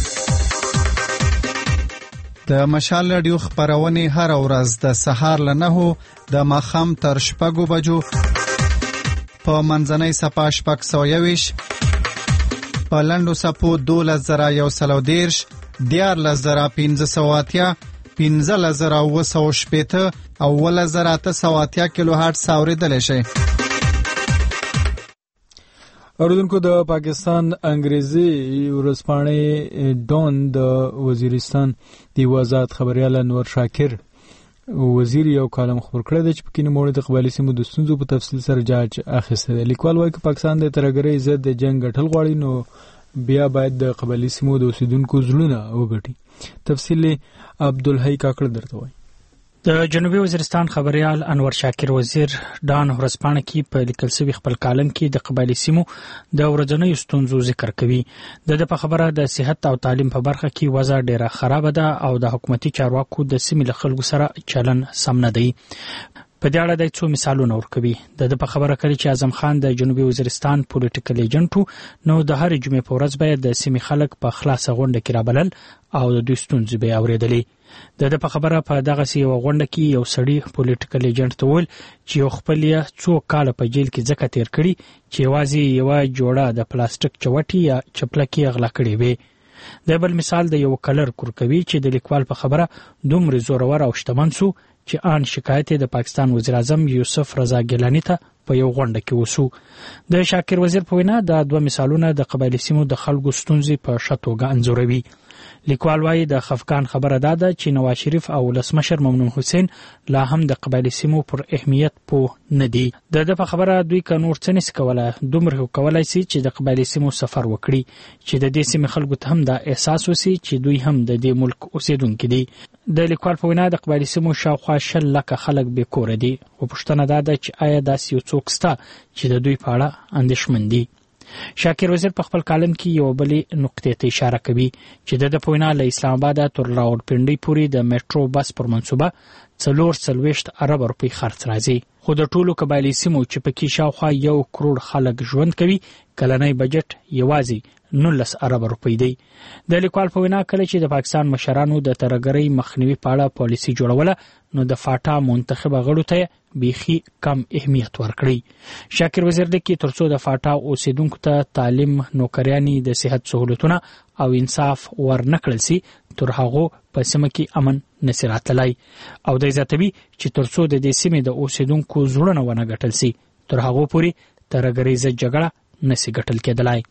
د مشال رادیو خبرونه هر ورځ د سهار ل نهو د ماخام تر شپږو بجو په منځنۍ صفه شپږ سوه یویش په لنډو صفو دولس زره یو سل او دېرش دیارلس زره پنځه سوه اتیا پنځلس زره اووه سوه شپېته او اوولس زره اته سوه اتیا کیلو هرټز اورېدلی شئ. اوریدونکو د پاکستان انګریزي ورځپاڼې ډون د وزیرستان د آزاد خبريال انور شاکر وزیر یو کالم خبر کړی دی چې په کې نوموړي د قبایلي سیمو د ستونزو په تفصیل سره جاج اخیستی دی. لیکوال وایي چې پاکستان د ترهګرۍ ضد د جنګ ګټل غواړي نو بیا باید د قبایلي سیمو د اوسیدونکو زړونه وګټي. تفصیل عبدالحی کاکړ درته وایي. د جنوبي وزیرستان خبريال انور شاکر وزیر ډان ورځپاڼه کې په لیکل شوی خپل کالم کې د قبایلی سیمو د ورځنیو ستونزو ذکر کوي. د په خبره د صحت او تعلیم په برخه کې وضع ډیره خراب ده او د حکومتي چارواکو د سیمې له خلکو سره چلن سم نه دی. په دې اړه د څو مثالونه ورکوي. د په خبره کوي چې اعظم خان د جنوبي وزیرستان پولیټیکل ایجنټ نو د هر جمعې په ورځ باید د سیمې خلک په خلاصه غونډه کې رابلل او د دوی ستونزې به اورېدلې. د په خبره په دغه سی یو غونډه کې یو سړی پولیټیکل ایجنټ ته ویل چې یو خپل یا څو کال په جیل کې ځکه تیر کړي چې وازي یو جوړه د پلاستیک چوټي یا چپلکی اغلا کړي وي. د بل مثال د یو کلر کورکوي چې د لیکوال په خبره دومره زورور او شتمن سو چې ان شکایت د پاکستان وزیر اعظم یوسف رضا ګیلانی ته په یو غونډه کې وسو. د شاکر وزیر په وینا د دوه مثالونه د قبایلی سیمو د خلکو ستونزې په شتوګه انځوروي. لیکوال وايي د خفقان خبره ده چې نواز شریف او ولسمشر ممنون حسین لا هم د قبایلی سیمو پر اهمیت پوه نه دي. د په خبره دوی ک نور څه نس کوله دومره کولای شي چې د قبایلی سیمو سفر وکړي چې د دې سیمې خلکو ته هم د احساس وسی چې دوی هم د دې ملک اوسیدونکو دي. د لیکوال په وینا د قبایلی سیمو شاوخوا شل لکه خلک به کور دي او پښتنه ده چې آیا داسې یو څوک ستا چې د دوی په اړه اندېښمن دي. شاکر وزیر په خپل کالم کې یو بلې نقطې ته اشاره کوي چې د پوینا له اسلام آباد تر راوړپنډي پورې د میټرو بس پر منصوبه څلور څلوېښت ارب روپۍ خرڅ راځي. خو د ټولو قبایلی سیمو چې پکې شاوخوا یو کروڑ خلک ژوند کوي کلنی بجټ یوازې نولس ارب روپۍ دی. د لیکوال په وینا کله چې د پاکستان مشرانو د ترهګرۍ مخنیوي په اړه پالیسي جوړوله نو د فاټا منتخب غړو ته بیخي کم اهمیت ورکړي. شاکر وزیر لیکي ترڅو د فاټا اوسیدونکو ته تعلیم، نوکریاني، د صحت سہولتونه او انصاف ورنکړل سي تر هغه په سیمه کې امن نشي راتلای او د زیاتوي چې ترڅو د دې سیمې د اوسیدونکو زړونه ونه ګټل سي تر هغه پورې ترهګرۍ ضد جګړه نشي ګټل کېدلای.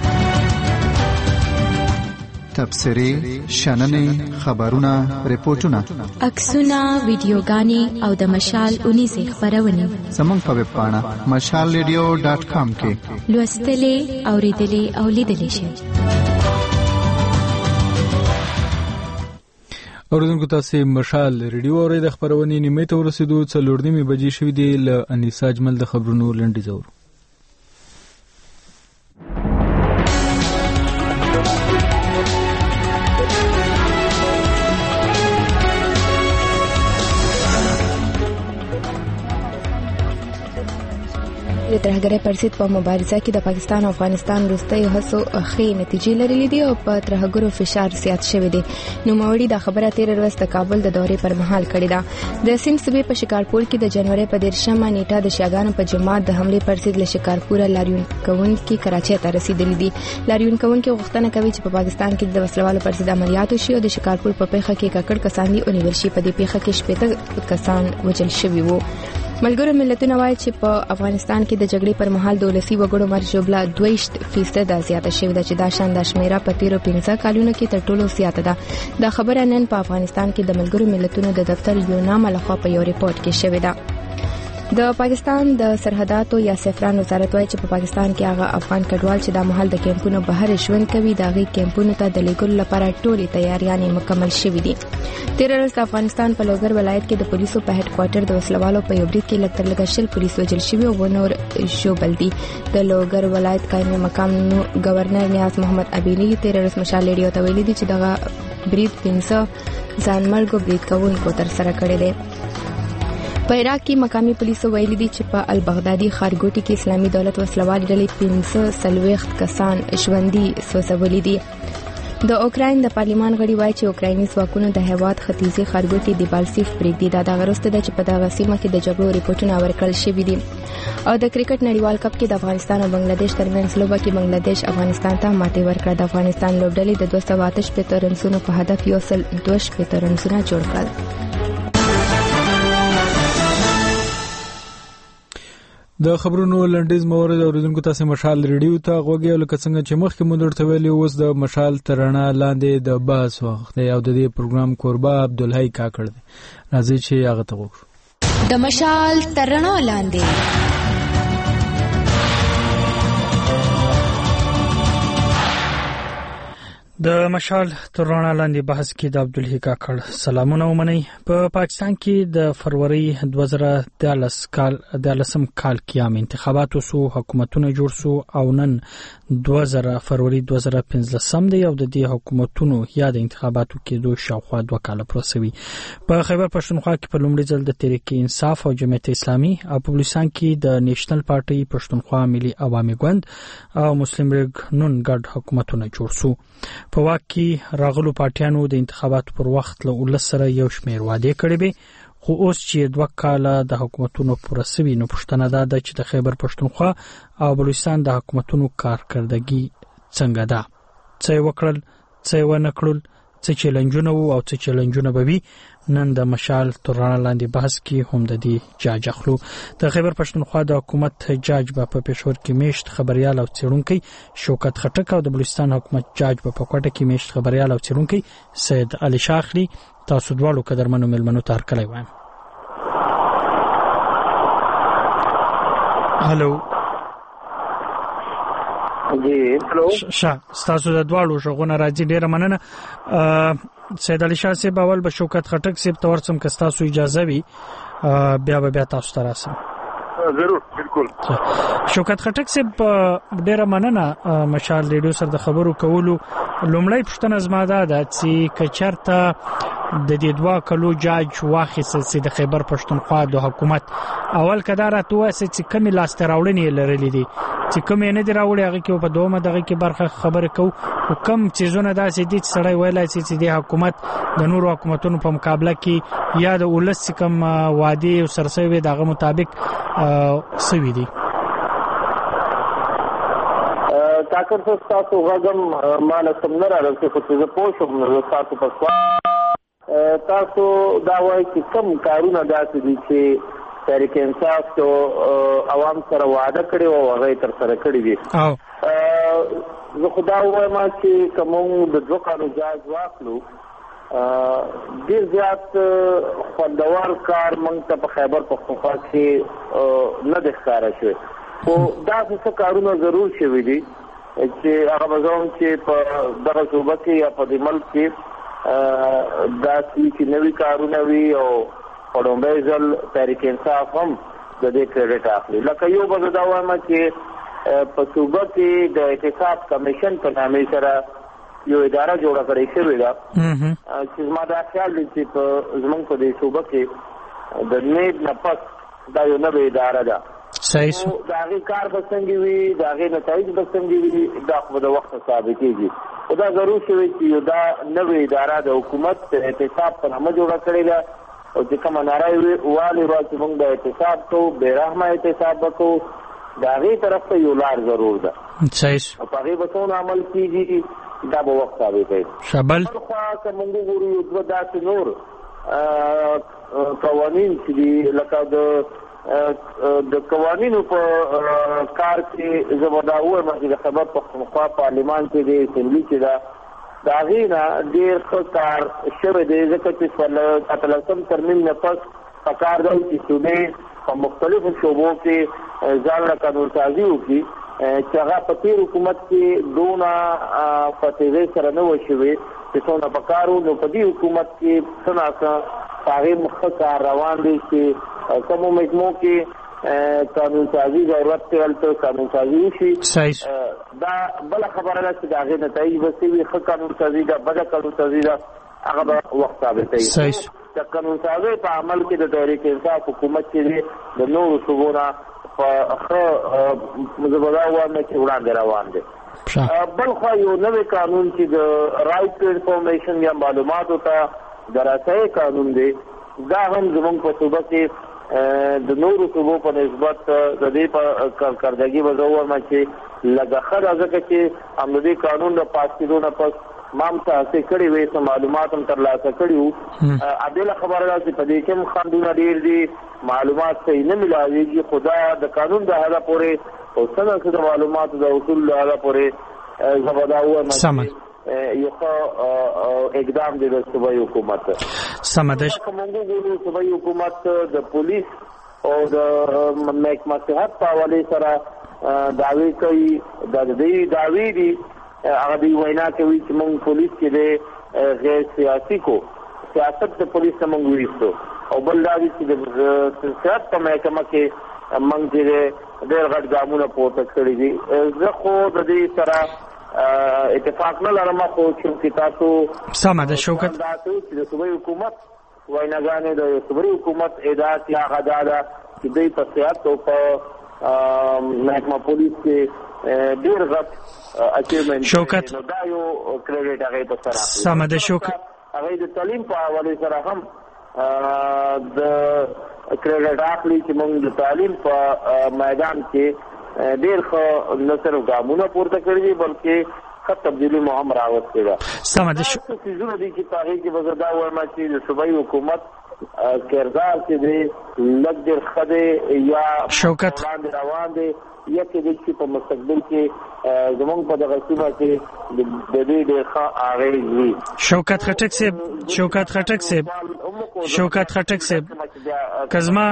تبصرې، شننې، خبرونه، ریپورتونه، عکسونه، ویډیوګانې او د مشال اونیزه خبرونه زموږ په ویب پاڼه مشال ریډیو ډاټ کام کې لوستلې، اوریدلې او لیدلې شئ. اوریدونکو تاسو مشال ریډیو اورئ د خبرونې نیمه ته ورسېدو څلور نیمې بجې شوې دي له انیسا اجمل د خبرونو لنډیز اورو. د ترهګرۍ پر ضد په مبارزه کې د پاکستان او افغانستان وروستۍ هڅو ښې نتیجې لرلې دي او په ترهګرو فشار زیات شوی دی. نوموړي دا خبره تیر ورځ د کابل د دورې پر مهال کړې ده. د سیند صوبې په شکارپور کې د جنوري په دیرشمه نیټه د شیعاګانو په جماعت د حملې پر ضد له شکارپور لاریون کوونکي کراچۍ ته رسیدلي دي. لاریون کوونکي غوښتنه کوي چې په پاکستان کې د وسلوالو پر ضد عملیات وشي او د شکارپور په پیښه کې ککړ کسان دي ونیول شي. په دې پیښه کې شپږ کسان وژل شوي وو. ملګرو ملتونه وایي چې په افغانستان کې د جګړې پر مهال د ولسي وګړو مرګ ژوبله دوه ویشت فیصد زیاته شوې ده چې دا شان د شمیره په تیرو پنځه کالونو کې تر ټولو زیاته ده. دا خبره نن په افغانستان کې د ملګرو ملتونو د دفتر یوناما لخوا په یو ریپورت کې شوې ده. د پاکستان د سرحداتو یا سفران وزارت وایي چې په پاکستان کې هغه افغان کډوال چې د محل د کیمپونو بهر ژوند کوي د هغې کیمپونو ته د لیږلو لپاره ټولې تیاریانې مکمل شوې دي. تېره ورځ د افغانستان په لوګر ولایت کې د پولیسو په هډ کوارټر د وسلوالو په یو برید کې لږ تر لږه شل پولیس وژل شوي او نور ژوبل دي. د لوګر ولایت قایمي مقام ګورنر نیاز محمد ابیني تېره ورځ مشال ریډیو ته ویلي دي چې دغه برید پنځه ځانمرګو برید کوونکو ترسره کړی دی. په عراق کې مقامي پولیسو ویلي دي چې په البغدادي ښارګوټي کې اسلامي دولت وسلوال ډلې پنځه څلوېښت کسان ژوندي سوځولي دي. د اوکراین د پارلمان غړي وایي چې اوکرایني ځواکونو د هیواد ختیځي ښارګوټي د بالسیف پرېږدي. دا د هغه وروسته ده چې په دغه سیمه کې د جګړو ریپورټونه ورکړل شوي دي. او د کرکټ نړیوال کپ کې د افغانستان او بنگلاديش ترمنځ لوبه کې بنگلاديش افغانستان ته ماتې ورکړه. د افغانستان لوبډلې د دوه سوه اته شپېته رنزونو په هدف یو سل دوه شپېته رنزونه جوړ کړل. د خبرونو لنډیز مورد اوریدونکو تاسو مشال ریډیو ته غوږی او لکه څنګه چې مخکې مونږ درته ویلي اوس د مشال ترانه لاندې د باس وخت دی او د دې پروګرام کوربه عبدالحی کاکړ دی. راځي چې هغه ته وګورو. د مشال ترانه لاندې د مشال ترانه لاندې بحث کې د عبدالحی کاکړ سلامونه ومنئ. په پاکستان کې د فروری دوه زره دیارلس کال دیارلسم کال کې عام انتخابات وسو، حکومتونه جوړ سو او نن دوه زره فروری دوه زره پنځلسم دی او د دې حکومتونو یا د انتخاباتو کې دوه شاوخوا دوه کال پروسوي. په خیبر پښتونخوا کې په لومړي ځل د تحریک انصاف او جمعیت اسلامي او په بلوچستان کې د نېشنل پارټي پښتونخوا ملي عوامي ګوند او مسلم لیگ نون ګډ حکومتونه جوړ سو. په واک کې راغلو پارټیانو د انتخاباتو پر وخت له ولس سره یو شمېر وعده کړې وي، خو اوس چې دوه کاله د حکومتونو پوره سوي نو پوښتنه ده د چې د خیبر پښتونخوا او بلوچستان د حکومتونو کارکردګي څنګه ده، څه یې وکړل، څه یې ونه کړل، څه چیلنجونه وو او څه چیلنجونه به وي. نن د مشال ترانه لاندې بحث کې هم د دې جاج اخلو. د خیبر پښتونخوا د حکومت جاج به په پېښور کې میشت خبريال او څېړونکي شوکت خټک او د بلوچستان حکومت جاج به په کوټه کې میشت خبريال او څېړونکي سید علي شاخلی. تاسو دواړو قدرمنو ملمنو ته هرکلی وایم. هلو جی هلو شا تاسو د دواړو شغونه راځي، ډیره مننه. سید علي شاه صاحب اول به شوکت خټک صاحب ته ورسم که تاسو اجازه وي بیا به بیا تاسو ته راسم. ضرور بالکل. شوکت خټک صاحب ډیره مننه مشال ریډیو سره د خبرو کولو. لومړی پوښتنه زما دا ده چې کچرته د دې دوه کلو جاج واخیستل سي د خیبر پښتونخوا د حکومت اول کدار ته واسه چې کومې لاسته راوړنې لرلې دي چې کومې نه دی راوړي هغه کې په دومره دغه کې برخه خبره کو او کم چیزونه داسې دي چې سړی ویلای شي چې د حکومت د نورو حکومتونو په مقابله کې یا د ولس کم وعده او سرسوي دغه مطابق سوي دي. کاکر څه تاسو غږم مال سم نه راځي خو څه پوښوم نو تاسو په سوال تاسو دا وایي چې کوم کارونه داسې دي چې تحریک انصاف او عوام سره وعده کړی او هغه تر سره کړی دي. او زه خدا وایم چې کوم د دوه کارو جاج واخلو ډیر زیات خوندور کار موږ ته په خیبر پښتونخوا کې نه د ښکارا شوی، خو دا څه کارونه ضرور شوي دي چې هغه مزوم چې په دغه صوبه کې یا په دې ملک کې داسې چې نوي کارونه وي او په لومړی ځل تحریک انصاف هم د دې کریډټ اخلي. لکه یو به زه دا وایم چې په صوبه کې د اعتصاب کمیشن په نامې سره یو اداره جوړه کړې شوې ده چې زما دا خیال دی چې په زموږ په دې صوبه کې د نیب نه پس دا یو نوې اداره ده. صحیح سو د هغې کار به څنګه وي، د هغې نتایج به څنګه وي، دا خو به د وخت ثابتېږي. خو دا ضرور شوی چې یو دا نوې اداره د حکومت د اعتصاب په نامه جوړه کړې ده او چې کومه ناره یې والې وه چې موږ به اعتصاب کوو، بې رحمه اعتصاب به کوو، د هغې طرف ته یو لار ضرور ده. صحیح او په هغې به څونه عمل کېږي دا به وخت ثابتوي. شابل بل خوا که موږ وګورو یو دوه داسې نور قوانین چې دي لکه د د قوانینو په کار کې زه به دا ووایم چې د خبر پښتونخوا پارلمان کې د اسمبلي چې ده د هغې نه ډېر ښه کار شوی دی، ځکه چې اتلسم ترمیم نه پس پکار دی چې صوبې په مختلفو شعبو کې ځان له قانون سازي وکړي چې هغه په تېر حکومت کې دونه په تیزۍ سره نه وه شوې چې څونه پکار وو. نو په دې حکومت کې څه ناڅه په هغې ښه کار روان دی چې کومو مجموعو کې قانون سازي ضرورت دی هلته قانون سازي وشي. دا بله خبره ده چې د هغې نتایج به څه وي، ښه قانون سازي ده، بده قانون سازي ده، هغه به وخت ثابتوي. د قانون سازۍ په عمل کې د تحریک انصاف حکومت چې دی د نورو صوبو نه په ښه زه به دا ووایم چې وړاندې روان دی. بل خوا یو نوی قانون چې د رایټ ټو انفارمیشن یا معلوماتو ته د رسۍ قانون دی، دا هم زموږ په صوبه کې د نورو صوبو په نسبت د دې په کارکردګي به زه ووایم چې لږه ښه ده، ځکه چې هم د دې قانون د پاس کېدو نه پس ما هم څه هڅې کړې وې، څه معلومات هم ترلاسه کړي وو. بېله خبره ده چې په دې کې هم خنډونه ډېر دي، معلومات صحیح نه ملاوېږي، خو دا د قانون د حده پورې او څه نه څه د معلوماتو د اصول د حده پورې زه به دا ووایم چې یو ښه اقدام دی د صوبایي حکومت. سمه ده. که موږ وګورو صوبایي حکومت د پولیس او د محکمه صحت په حوالې سره دعوې کوي، دا د دوی دعوې دي، هغه دوی وینا کوي چې موږ پولیس کې د غیر سیاسي کو سیاست د پولیس نه موږ ویستو، او بل دا دي چې د صحت په محکمه کې موږ چې ډېر غټ ګامونه پورته کړي دي. زه خو د دې سره اتفاق نه لرم، خو چې تاسو سمه ده شوکت چې د صوبایي حکومت ویناګانې د صوبایي حکومت ادعا چې هغه دا ده چې دوی په صحت او په محکمه پولیس کې ډېر غټ اچیومنټ شوکت نو دا یو کریډټ هغې په سره اخلي. سمه ده شوکت. هغې د تعلیم په حوالې سره هم د کریډټ اخلي چې موږ د تعلیم په میدان کې ډېر ښه نه صرف ګامونه پورته کړي دي بلکې ښه تبدیلي مو هم راوستې ده. سمه ده. څه څیزونه دي چې په هغې کې به زه دا وایم چې د صوبایي حکومت کردار چې دی لږ ډېر ښه دی یا شوکت وړاندې روان دی، یا کېدای شي په مستقبل کې زموږ په دغه سیمه کې د دې ډېر ښه اغېز وي. شوکت خټک صاحب شوکت خټک صاحب شوکت خټک صاحب که زما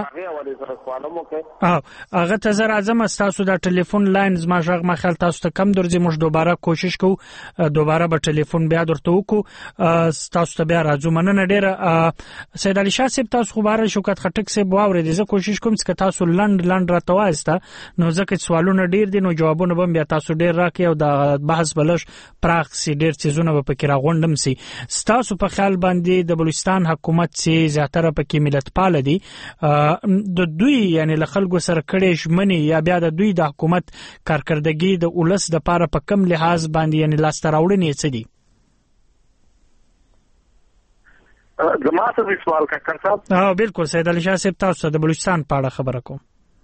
هغه ته زه راځم، ستاسو دا ټلیفون لاین زما غږ ما خیال تاسو ته کم درځي، موږ دوباره کوشش کوو دوباره به ټلیفون بیا درته وکړو، ستاسو ته بیا راځو. مننه ډېره سید علي شاه صاحب. تاسو خو بهر شوکت خټک صاحب واورېدې، زه کوشش کوم چې تاسو لنډ لنډ راته وایسته، نو ځکه چې سوالونه ډېر دي نو جوابونه به بیا تاسو ډېر راکړئ او د بحث به لږ پراخ سي، ډېر څیزونه به پکې راغونډم سي. ستاسو په خیال باندې د بلوچستان حکومت چې زیاتره پکې ملتپاله دي، د دوی یعنی له خلکو سره کړې ژمنې یا بیا د دوی د حکومت کارکردګي د ولس دپاره په کم لحاظ باندې یعنی لاسته راوړنې څه دي؟ زما څه سوال کاکړ صاحب؟ بالکل سید علي شاه صاحب، تاسو ته د بلوچستان په اړه خبره کوم.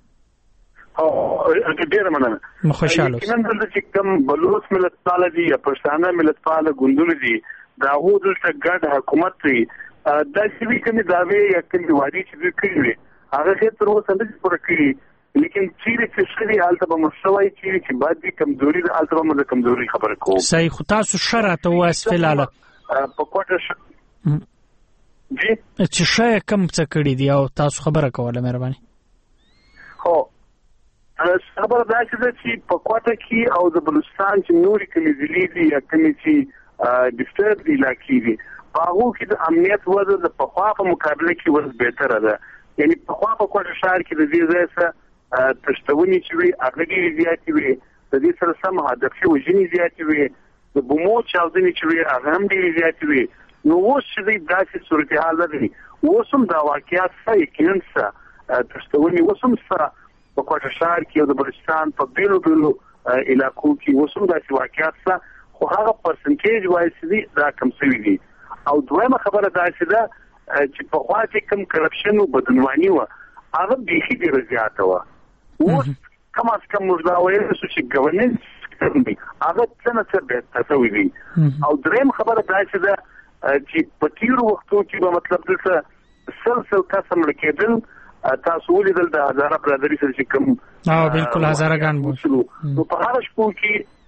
او ډېره مننه. خوشحاله اوسئ. نن دلته چې کوم بلوچ ملتپاله دي یا پښتانه ملتپاله ګوندونه دي، د هغو دلته ګډ حکومت دی، دا چې وي کومې دعوې یا کومې وعدې چې دوی کړي وي هغه هېڅ تر اوسه نه دي پوره کړي، لیکن چیرې چې ښه دي هلته به موږ ښه وایي، چیرې چې بد دي کمزوري ده هلته به موږ د کمزوري خبره کوو. صحیح. خو تاسو ښه راته ووایاست فلحاله په کوټه جی چې ښه کم څه کړي دي او تاسو خبره کوله مهرباني. هو خبره دا چې چې په کوټه کې او د بلوچستان چې نورې کومې ضلعې دي یا کومې چې ډسټربډ علاقې دي هغه کې د امنیت وضع د پخوا په مقابله کې ورځ بهتره ده. یعنی پخوا په کوټه شهر کې د دې ځای څخه تشتونی چې وي هغه ډېرې زیاتې وي، د دې سره سم هدفي وژنې زیاتې وي، د بمو چاودنې چې وي هغه هم ډېرې زیاتې وي. نو اوس چې دی داسې صورتحال لري، اوس هم دا واقعیات څه یقینا څه تشتونی اوس هم څه په کوټه شهر کې او د بلوچستان په بیلو بیلو علاقو کې اوس هم داسې واقعیات څه، خو هغه پرسنټیج وایي چې دی دا کم شوي دي. او دویمه خبره داسې ده چې په خوا کې کم کرپشن او بدعنواني وه هغه بیخي ډېره زیاته وه. اوس کم از کم موږ دا ویلی شو چې ګورننس دی هغه څه نه څه بهتر شوي دي. او درېیم خبره داسې ده چې په تېرو وختو کې به مطلب دلته سل سل کسه مړه کېدل، تاسو ولیدل د هزاره برادري سره چې کوم او بالکل هزارهګان بوتلو نو په هغه شپو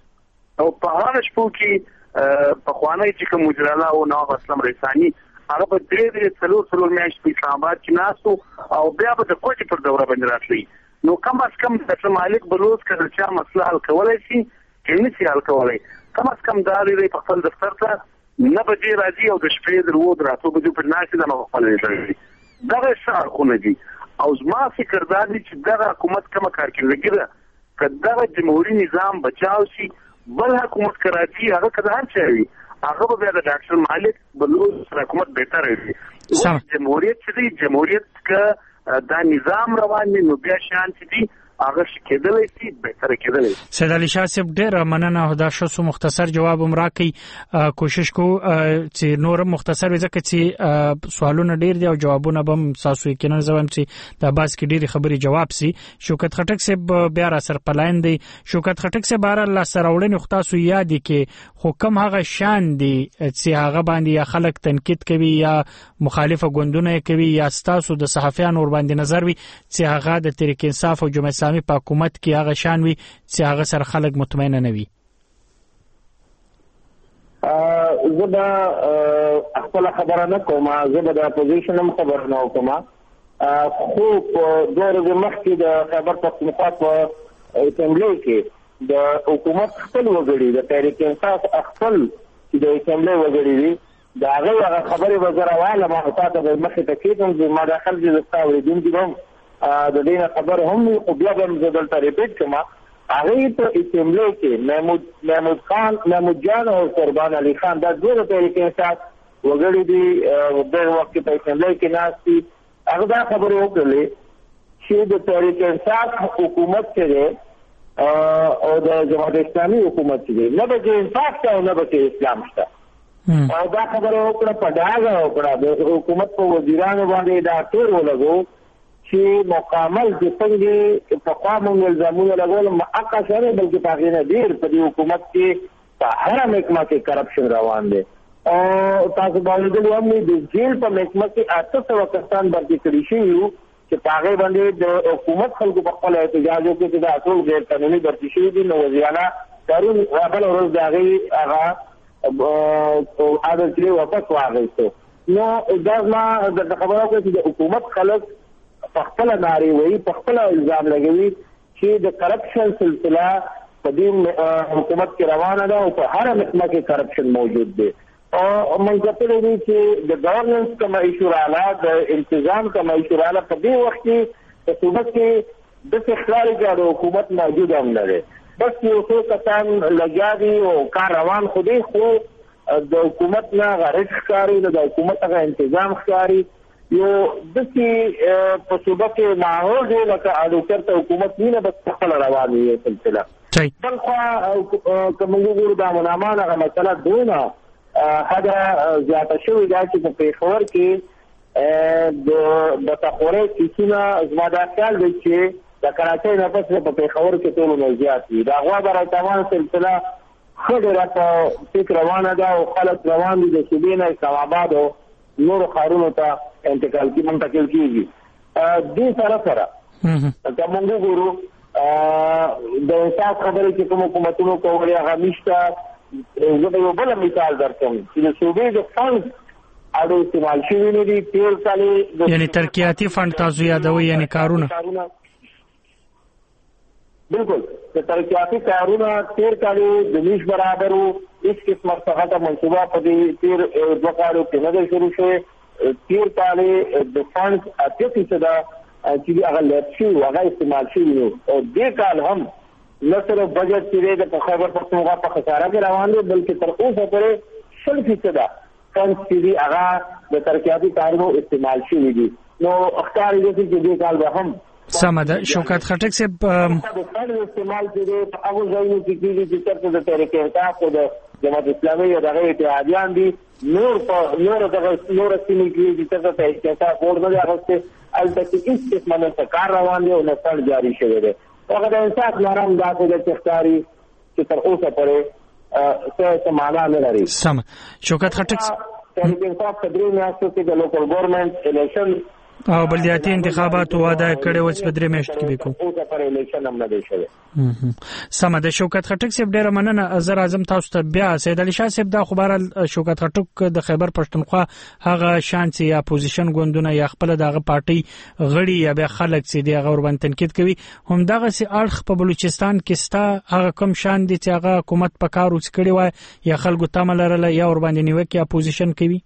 کې او په هغه شپو کې پخوانی چې کوم مجري الله او نواب اسلم رساني هغه په درې درې څلور څلور میاشتې په اسلام آباد کې ناستو او بیا به د کوټې پر دوره باندې راتلي. نو کم از کم د مالک بلوز که د چا مسله حل کولی شي که نه شي حل کولی، کم از کم دا دی په خپل دفتر ته نه بجې راځي او د شپې در اوو در اتو بجو پر ناستې ده نو خپله لیدلی دغه ښه اړخونه دي. او زما فکر دا دی چې دغه حکومت کومه کارکردګي ده که دغه جمهوري نظام بچاو شي، بل حکومت که راځي هغه که د هر چا وي هغه به بیا د ډاکټر مالک بلوز سره حکومت بهتره وي. جمهوریت چې دی جمهوریت که دا نظام روان دی نو بیا شان چې دی هغه شي کېدلی شي بهتره کېدلی. سید علي شاه صاحب ډېره مننه، دا ښه څو مختصر جواب هم راکړئ. کوشش کوو چې نور هم مختصر وي ځکه چې سوالونه ډېر دي او جوابونه به هم ستاسو یقینا زه وایم چې دا بحث کې ډېرې خبرې جواب سي. شوکت خټک صاحب بیا را سره په لاین دی. شوکت خټک صاحب بهرحال لاسته راوړنې خو تاسو یاد دي کې خو کم هغه شان دي چې هغه باندې یا خلک تنقید کوي یا مخالفه ګوندونه کوي یا ستاسو د صحافیانو ور باندې نظر وي چې هغه د تحریک انصاف او جمهوریت اسلامي په حکومت کې هغه شان وي چې هغه سره خلک مطمئن نه وي. زه به خپله خبره نه کوم، زه به د اپوزیشن هم خبره نه کوم. خو په دوه ورځې مخکې د خیبر پښتونخوا په اسمبلۍ کې د حکومت خپل وګړي د تحریک انصاف خپل چې د اسمبلۍ وګړي دي د هغې هغه خبرې به زه راواله ما تا ته به مخې ته کېږم ما دا خلک چې ستا اورېدونکي به د دې نه خبر هم خو بیا به هم زه دلته ریپیټ کړم. هغې په اسمبلۍ کې محمود محمود خان محمود جان او قربان علي خان دا دوه د تحریک انصاف وګړي دي دغه وخت کې په اسمبلۍ کې ناست دي. هغه دا خبرې وکړلې چې د تحریک انصاف حکومت چې دی او د جماعت اسلامي حکومت چې دی نه به انصاف شته او نه به اسلام شته. او دا خبره وکړه په ډاګه وکړه د حکومت په وزیرانو باندې دا تور ولګو چې مکمل چې څنګه په قانون الزامونه لګول معقا سره بلکې په هغه نه ډیر په دې حکومت کې په هر محکمه کې کرپشن روان دی. او تاسو باندې د امنیت د جیل په محکمه کې اته سوه کسان باندې کړي شي چې په هغه باندې د حکومت خلکو په خپل احتجاج وکړي چې دا ټول غیر قانوني برتي شي دي. نو وزیرانه پرون بل ورځ د هغې هغه او عادل چې واپس واغېستو. نو دا ما د خبرو کې چې د حکومت خلک په خپله نارې وایي په خپله الزام لګوي چې د کرپشن سلسله په دې حکومت کې روانه ده او په هره محکمه کې کرپشن موجود دی. او موږ کتلی دي چې د ګورننس کومه ایشو راغله د انتظام کومه ایشو راغله په دې وخت کې په صورت کې داسې ښکاري چې د حکومت موجود هم نه دی، بس یو څو کسان لګیا دي او کار روان خو دی خو د حکومت نه هغه رش ښکاري نه د حکومت هغه انتظام ښکاري. یو داسې په صوبه کې ماحول دی لکه اډوکر ته حکومت نه بس خپله روان وي سلسله. بل خوا که موږ وګورو د امن هغه مسله دونه حده زیاته شوې ده چې په پېښور کې د بټخورۍ کیسونه زما دا خیال دی چې د کراچۍ نه پس په پېښور کې ټولو نه زیات وي. د غوا برایتوان سلسله ښه ډېره په فکر روانه ده او خلک روان دي د صوبې نه اسلام آباد او نورو ښارونو ته انتقال کی منتقل کیږي. دې سره سره که موږ وګورو د انصاف خبرې چې کوم حکومتونو کولې هغه نشته. زه به یو بله مثال درکړم چې د صوبې د فنډ اړو استعمال شوي نه دي تېر کال یعنې ترقیاتي فنډ تاسو یادوئ یعنې کارونه بالکل د ترقیاتي کارونه تیر کال د نش برابر وو، هیڅ قسمه څه منصوبه په دې تیر دوه کالو کې نه شروع شوې. تیر کال د فنډ اتیا فیصده چې هغه لپسی هغه استعمال شوی نو، او دې کال هم نه صرف بجټ چې د خیبر پختونخوا په خساره کې روان دی، بلکې تر اوسه پورې شل فیصده فنډ چې هغه د ترقیاتي کارونو استعمال شوی دي. نو اختیار دې چې دې کال به هم سمه ده. شوکت خټک صاحب د فنډ استعمال چې په هغه ځایونو کې کېږي چې ترڅو د تحریک انصاف او د جماعت اسلامي او دغه اتحادیان دي نور په نور دغه نور سیمې کې چې ترڅو تحریک انصاف ورته نه راغسته البته هیڅ قسمه نه کار روان دی او نه فنډ جاری شوی دی. هغه د انصاف نارام داسې د تختاري چې تر اوسه پورې څه څه معنا نه لري. سم. شوکت خټک تحریک انصاف تدریس میاشتو کې د لوکل ګورنمنت الیکشن او بلدیاتي انتخاباتو وعده کړې و چې په درې میاشتو کې وکړو. اوسه پر الیکشن هم نه دی شوی. سم ده. شوکت خټک صاحب ډیره مننه. زه راځم تاسو ته بیا. سید علي شاه صاحب دا خبره شوکت خټک د خیبر پښتونخوا هغه شانسي یا اپوزیشن ګوندونه یا خپل دغه پارټي غړي یا به خلک چې دی هغه ورباندې تنقید کوي، هم دغه سي اړخ په بلوچستان کې ستا هغه کم شان دي چې هغه حکومت په کار وڅ کړی وای یا خلکو تمه لرله یا ورباندې نیوکه اپوزیشن کوي؟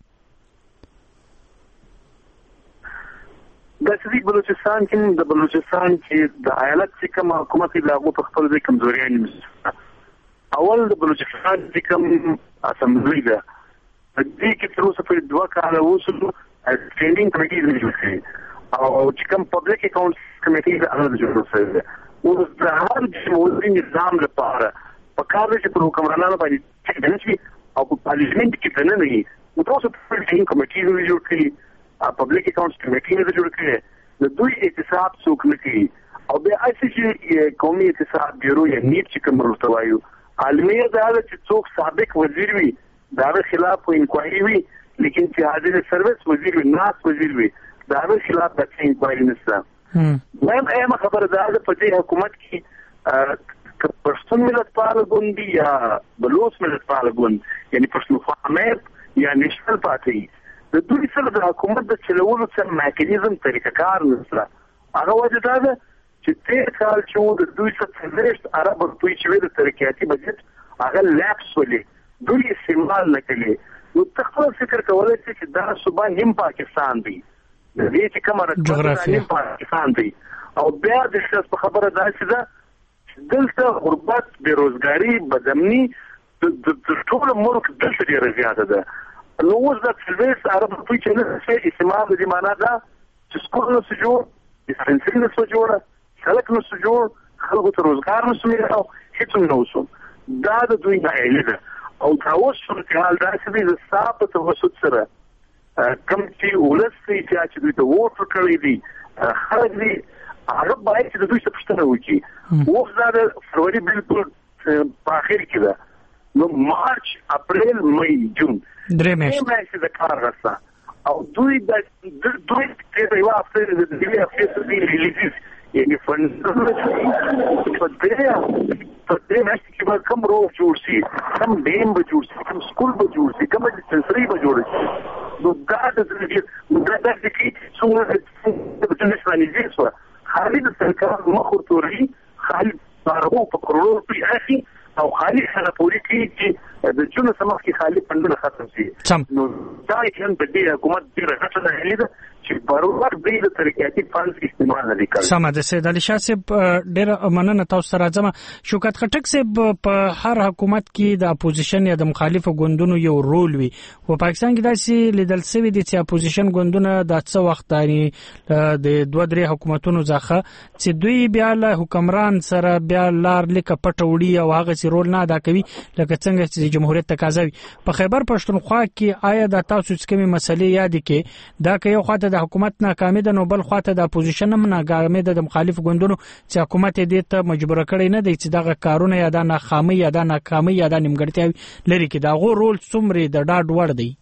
د صدیق بلوچستان کې د بلوچستان کې د ایالت چې کوم حکومت دی هغه په خپل ځای کمزوري نه. اول د بلوچستان چې کوم اسمبلی ده د دې کې تر اوسه په دوه کاله وسلو سټینډینګ کمیټي جوړ کړي او چې کوم پبلک اکاونټس کمیټي هغه جوړ کړي. او د هر جمهوریت نظام لپاره په کار چې په حکمرانانو باندې چې دنه او په پارلیمنت کې څنګه نه وي نو تاسو په سټینډینګ کمیټي جوړ کړي، پبلک اکاونټس کمیټي نه جوړ کړي، د دوی احتساب څوک نه کوي. او بیا اسی چې قومي احتساب بیورو یا نیټ چې کوم ورته وایو عالمي دا چې څوک سابق وزیر وي دا خلاف انکوایري وي، لیکن چې حاضر سروس وزیر وي ناس وزیر وي دا خلاف د انکوایري نشته. مهم اهم خبره دا ده په دې حکومت کې پښتون ملت پال ګوند یا بلوچ ملت پال ګوند یعنی پښتونخوا مېپ یا نېشنل پارټي د دوی سره د حکومت د چلولو څه میکانیزم طریقه کار نشته. هغه وجه دا ده چې تیر کال چې د دوی څخه څلوېښت ارب روپۍ چې د ترقیاتي بجټ هغه لاپس ولې دوی استعمال نه کوي. نو ته خپل فکر کولی شې چې دا صوبه نیم پاکستان دی، د دې چې کومه رقم نیم پاکستان دی. او بیا د شخص په خبره داسې ده چې دلته غربت بېروزګاري بدامني د ټول ملک دلته ډېره زیاته ده. نو اوس د څلوېښت ارب روپۍ چې نه شي استعمال د دې معنا ده چې سکول نه شي جوړ، ډسپنسري نه شي جوړه، سړک نه شي جوړ، خلکو ته روزګار نه شي میلاو، هیڅ نه وشو. دا د دوی ناهیلي ده. او دا اوس صورتحال داسې دی د ستا په توسط سره کوم چې ولس دی چې دوی ته ووټ ورکړی دي خلک دي هغه باید چې د دوی څه پوښتنه وکړي. اوس دا د فروری بالکل په اخر کې ده. نو مارچ اپریل مئی جون درې میاشتې د کار راسته او دوی د دوی د یو هفته د دې هفته د ریلیز یعنی فند په دې په دې میاشتې کې به کوم روغ جوړ شي، کوم ډیم به جوړ شي، کوم سکول به جوړ شي، کوم ډسپنسري به جوړ شي. نو دا د دې دا د دې څنګه د نشانیزې سره خالي د سرکار مخ ورتوري خالي بارو په کروڑو په اخی او خالي سره پوری کی چې د جون سمخ کې خالي پندونه ختم شي. نو دا یې په دې حکومت ډیره غټه نه لیده چې برابر دې د ترقیاتي فنډ استعمال نه وکړي. سم ده. سید علي شاه صاحب ډیره مننه تاسو سره ځم. شوکت خټک صاحب په هر حکومت کې د اپوزیشن یا د مخالفو ګوندونو یو رول وي. په پاکستان کې داسې لیدل شوی دي چې اپوزیشن ګوندونه د څه وخت داري د دوه درې حکومتونو ځخه چې دوی بیا له حکمران سره بیا لار لیک پټوړي او هغه سي رول نه ادا کوي لکه څنګه چې جمهوریت تقاضا وي. په خیبر پښتونخوا کې آیا د تاسو څه کومې مسلې یاد کې دا که یو خاطر د حکومت ناکامي ده نو بل خاطر د اپوزیشن هم ناکامي ده د مخالف ګوندونو چې حکومت دې ته مجبور کړی نه دی چې دغه کارونه یا د ناکامي یا د ناکامي یا د نیمګړتیا لري کې دا غو رول څومره د ډاډ وړ دی؟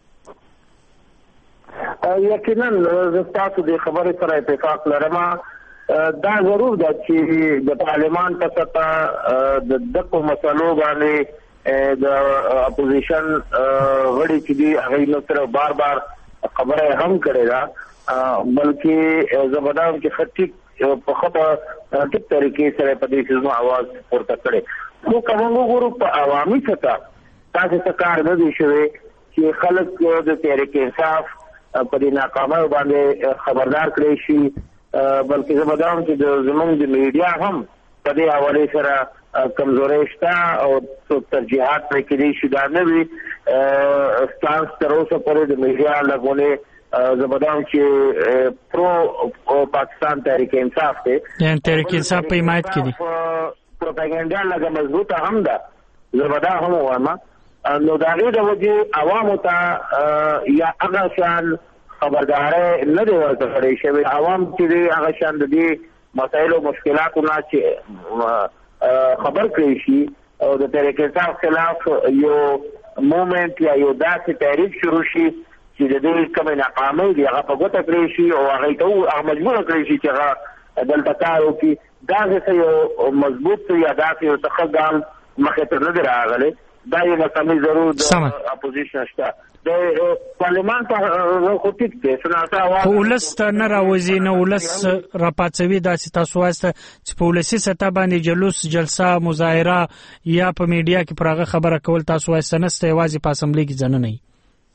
یقینا زه تاسو د خبرې سره اتفاق لرم. دا ضرور ده چې د پارلمان په سطح د دغه مسلو باندې د اپوزیشن غړي چې دي هغه نو تر بار بار خبره هم کړي دا بلکې زبردست کې خطي په خپله ټیک طریقې سره په دې سیزنو आवाज ورته کړي. خو کوم وګورو په عوامي سطح تاسو څه کار نه دی شوی چې خلک د تحریک انصاف په دې ناکامۍ باندې خبردار کړي شي، بلکې زه بداوم چې د زموږ د میډیا هم په دې حواله سره کمزوري شته او ترجیحات پرې کېدي شي. دا نه وي ستانس تر اوسه پورې د میډیا لګولې زبردام چې پرو پاکستان تحریک انصاف ته یعنی تحریک انصاف په حمایت کې دي، پروپاګاندا لږه مضبوطه هم ده زبردا هم وایم. نو دا غي د وجه عوامو ته یا هغه شان خبرداري نه دی ورکړی شوی. عوام چې هغه شان د دې مسایلو مشکلاتو نه چې خبر کړی شي او د تحریک انصاف خلاف یو موومنت یا یو داسې تحریک شروع شي چې د دې کومه ناکامۍ دی هغه په ګوته کړی شي او هغه ته هغه مجبور کړی شي چې هغه دلته کار وکړي. دا څه یو مضبوط یا داسې یو څه ګام مخې ته نه دی راغلی. دا یو مسامي ضرور د اپوزیشن شته د پارلمان ته خو ټیک دی سناسا خو ولس نه راوځي نه ولس راپاتوي. داسې تاسو واسطه چې په ولسي سطح باندې جلوس جلسه مظاهره یا په میډیا کې پرغه خبره کول تاسو واسطه نسته، یوازې په اسمبلی کې ځنه نه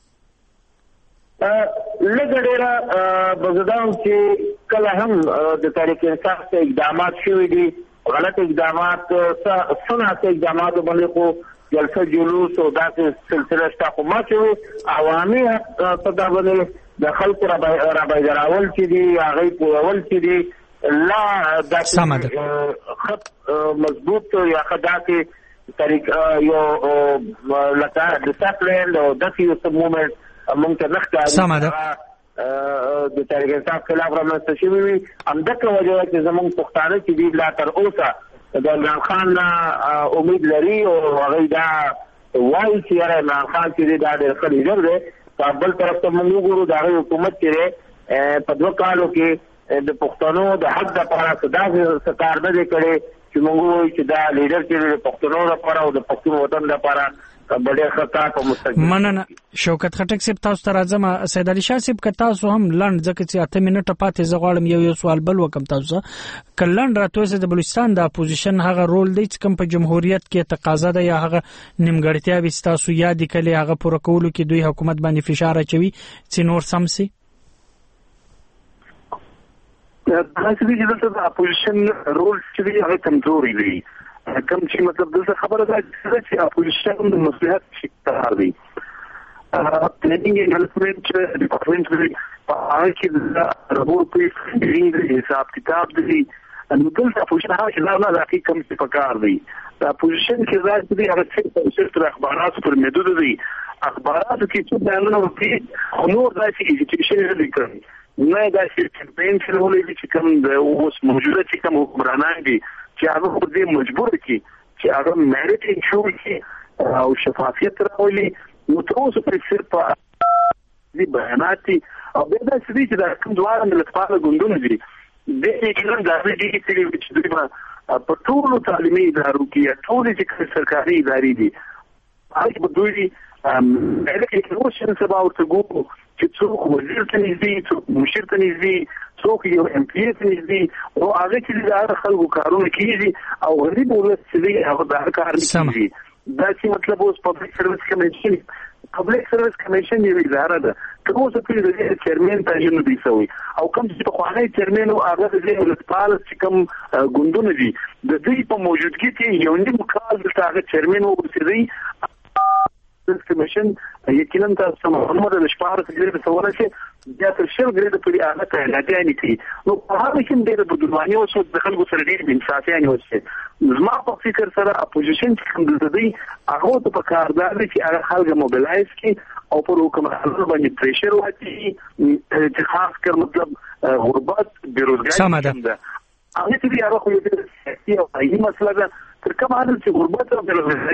لږ ډېره بزدان چې کله هم د تحریک انصاف ته اقدامات شوي دي، غلط اقدامات سناسه اقدامات باندې خو جلسه جلوس او داسې سلسله شته، خو ما چې عوامي په دا باندې د خلکو رابیدارول چې دي هغوی پوهول چې دي لا داسې خط مضبوط یا ښه داسې طریق یو لکه ډسپلین او داسې یو څه مومنټ مونږ ته نه ښکاري د تحریک انصاف خلاف رامنځته شوي وي. همدغه وجه چې زموږ پښتانه چې دي لا تر اوسه د عمران خان نه امید لري او هغوی دا وایي چې یاره عمران خان چې دی دا ډېر ښه لیډر دی. په بل طرف ته مونږ وګورو د هغوی حکومت چې دی په دوه کالو کې د پښتنو د حق دپاره څه داسې څه کار نه دی کړی چې مونږ ووایو چې دا لیډر چې دی د پښتنو دپاره او د پښتون وطن دپاره مننه. شوکت خټک صاحب تاسو ته راځم. سید علي شاه صاحب که تاسو هم لنډ ځکه چې اته منټه پاتې زه غواړم یو یو سوال بل وکم تاسو که لنډ راتوسه د بلوچستان د اپوزیشن هغه رول دی چې کوم په جمهوریت کې تقاضا ده یا هغه نیمګړتیا به تاسو یاد کړي هغه پوره کولو کې دوی حکومت باندې فشار اچوي چې نور سم سي. دا چې د اپوزیشن رول چې هغه کمزوري دی کم چې مطلب دلته خبره ده چې اپوزیشن د مصلحت شکار دی. پلانینګ اینڈ ډیولپمنٹ ډپارټمنټ دی په هغه کې د رپورټ په حساب کتاب دی. نو دلته اپوزیشن هغه چې نه راځي کم څه پکار دی. د اپوزیشن کې ځای دی هغه چې په اخبارات پر محدود دی. اخبارات کې څه بیانونه وکړي نور داسې ایجوکیشن نه لیکي نه داسې کمپاین شروعولې چې کوم د اوس موجوده چې کوم حکمرانان دي چې هغه په دې مجبور کی چې هغه میریټ انشور کی او شفافیت راولي. نو تر اوسه پرې صرف دې بیانات او د دې سړي چې د کوم دواره ملتپاله ګوندونه دي د دې کلم د دې چې چې دوی په ټولو تعلیمي ادارو کې ټول چې سرکاري ادارې دي هغه په دوی الیکشن سبا ورته ګورو چې څوک وزیر ته نږدې څوک مشیر ته نږدې څوک یو ایم پی ته نږدې او هغه چې د هغه خلکو کارونه کیږي او غریب ولس چې هغه د هغه کار نه کوي. دا چې مطلب اوس پبلک سرویس کمیشن پبلک سرویس کمیشن یو اداره ده که اوس په دې چیرمن ته نه دی سوی او کوم چې په خواني چیرمن او هغه د ولسپال چې کوم ګوندونه دي د دې په موجودګي کې یو نیم کال د هغه چیرمن ورسېږي کمیشن یقینا تاسو محمد الشپار څخه د څورل شي بیا تر شل ګرېد پورې هغه ته لګیانې کوي. نو په هغه کې ډېر بدلونی او څو د خلکو سره ډېر انصافیانه وشي. زما په فکر سره اپوزیشن چې کوم د دې هغه ته په کار دی چې هغه خلک موبلایز کړي او پر حکومتونو باندې پریشر واچي چې خاص کر مطلب غربت بیروزګاری ده. هغه چې هغه خو یو څه او هغه مسله ده تر کومه حد چې غربت او بیروزګاری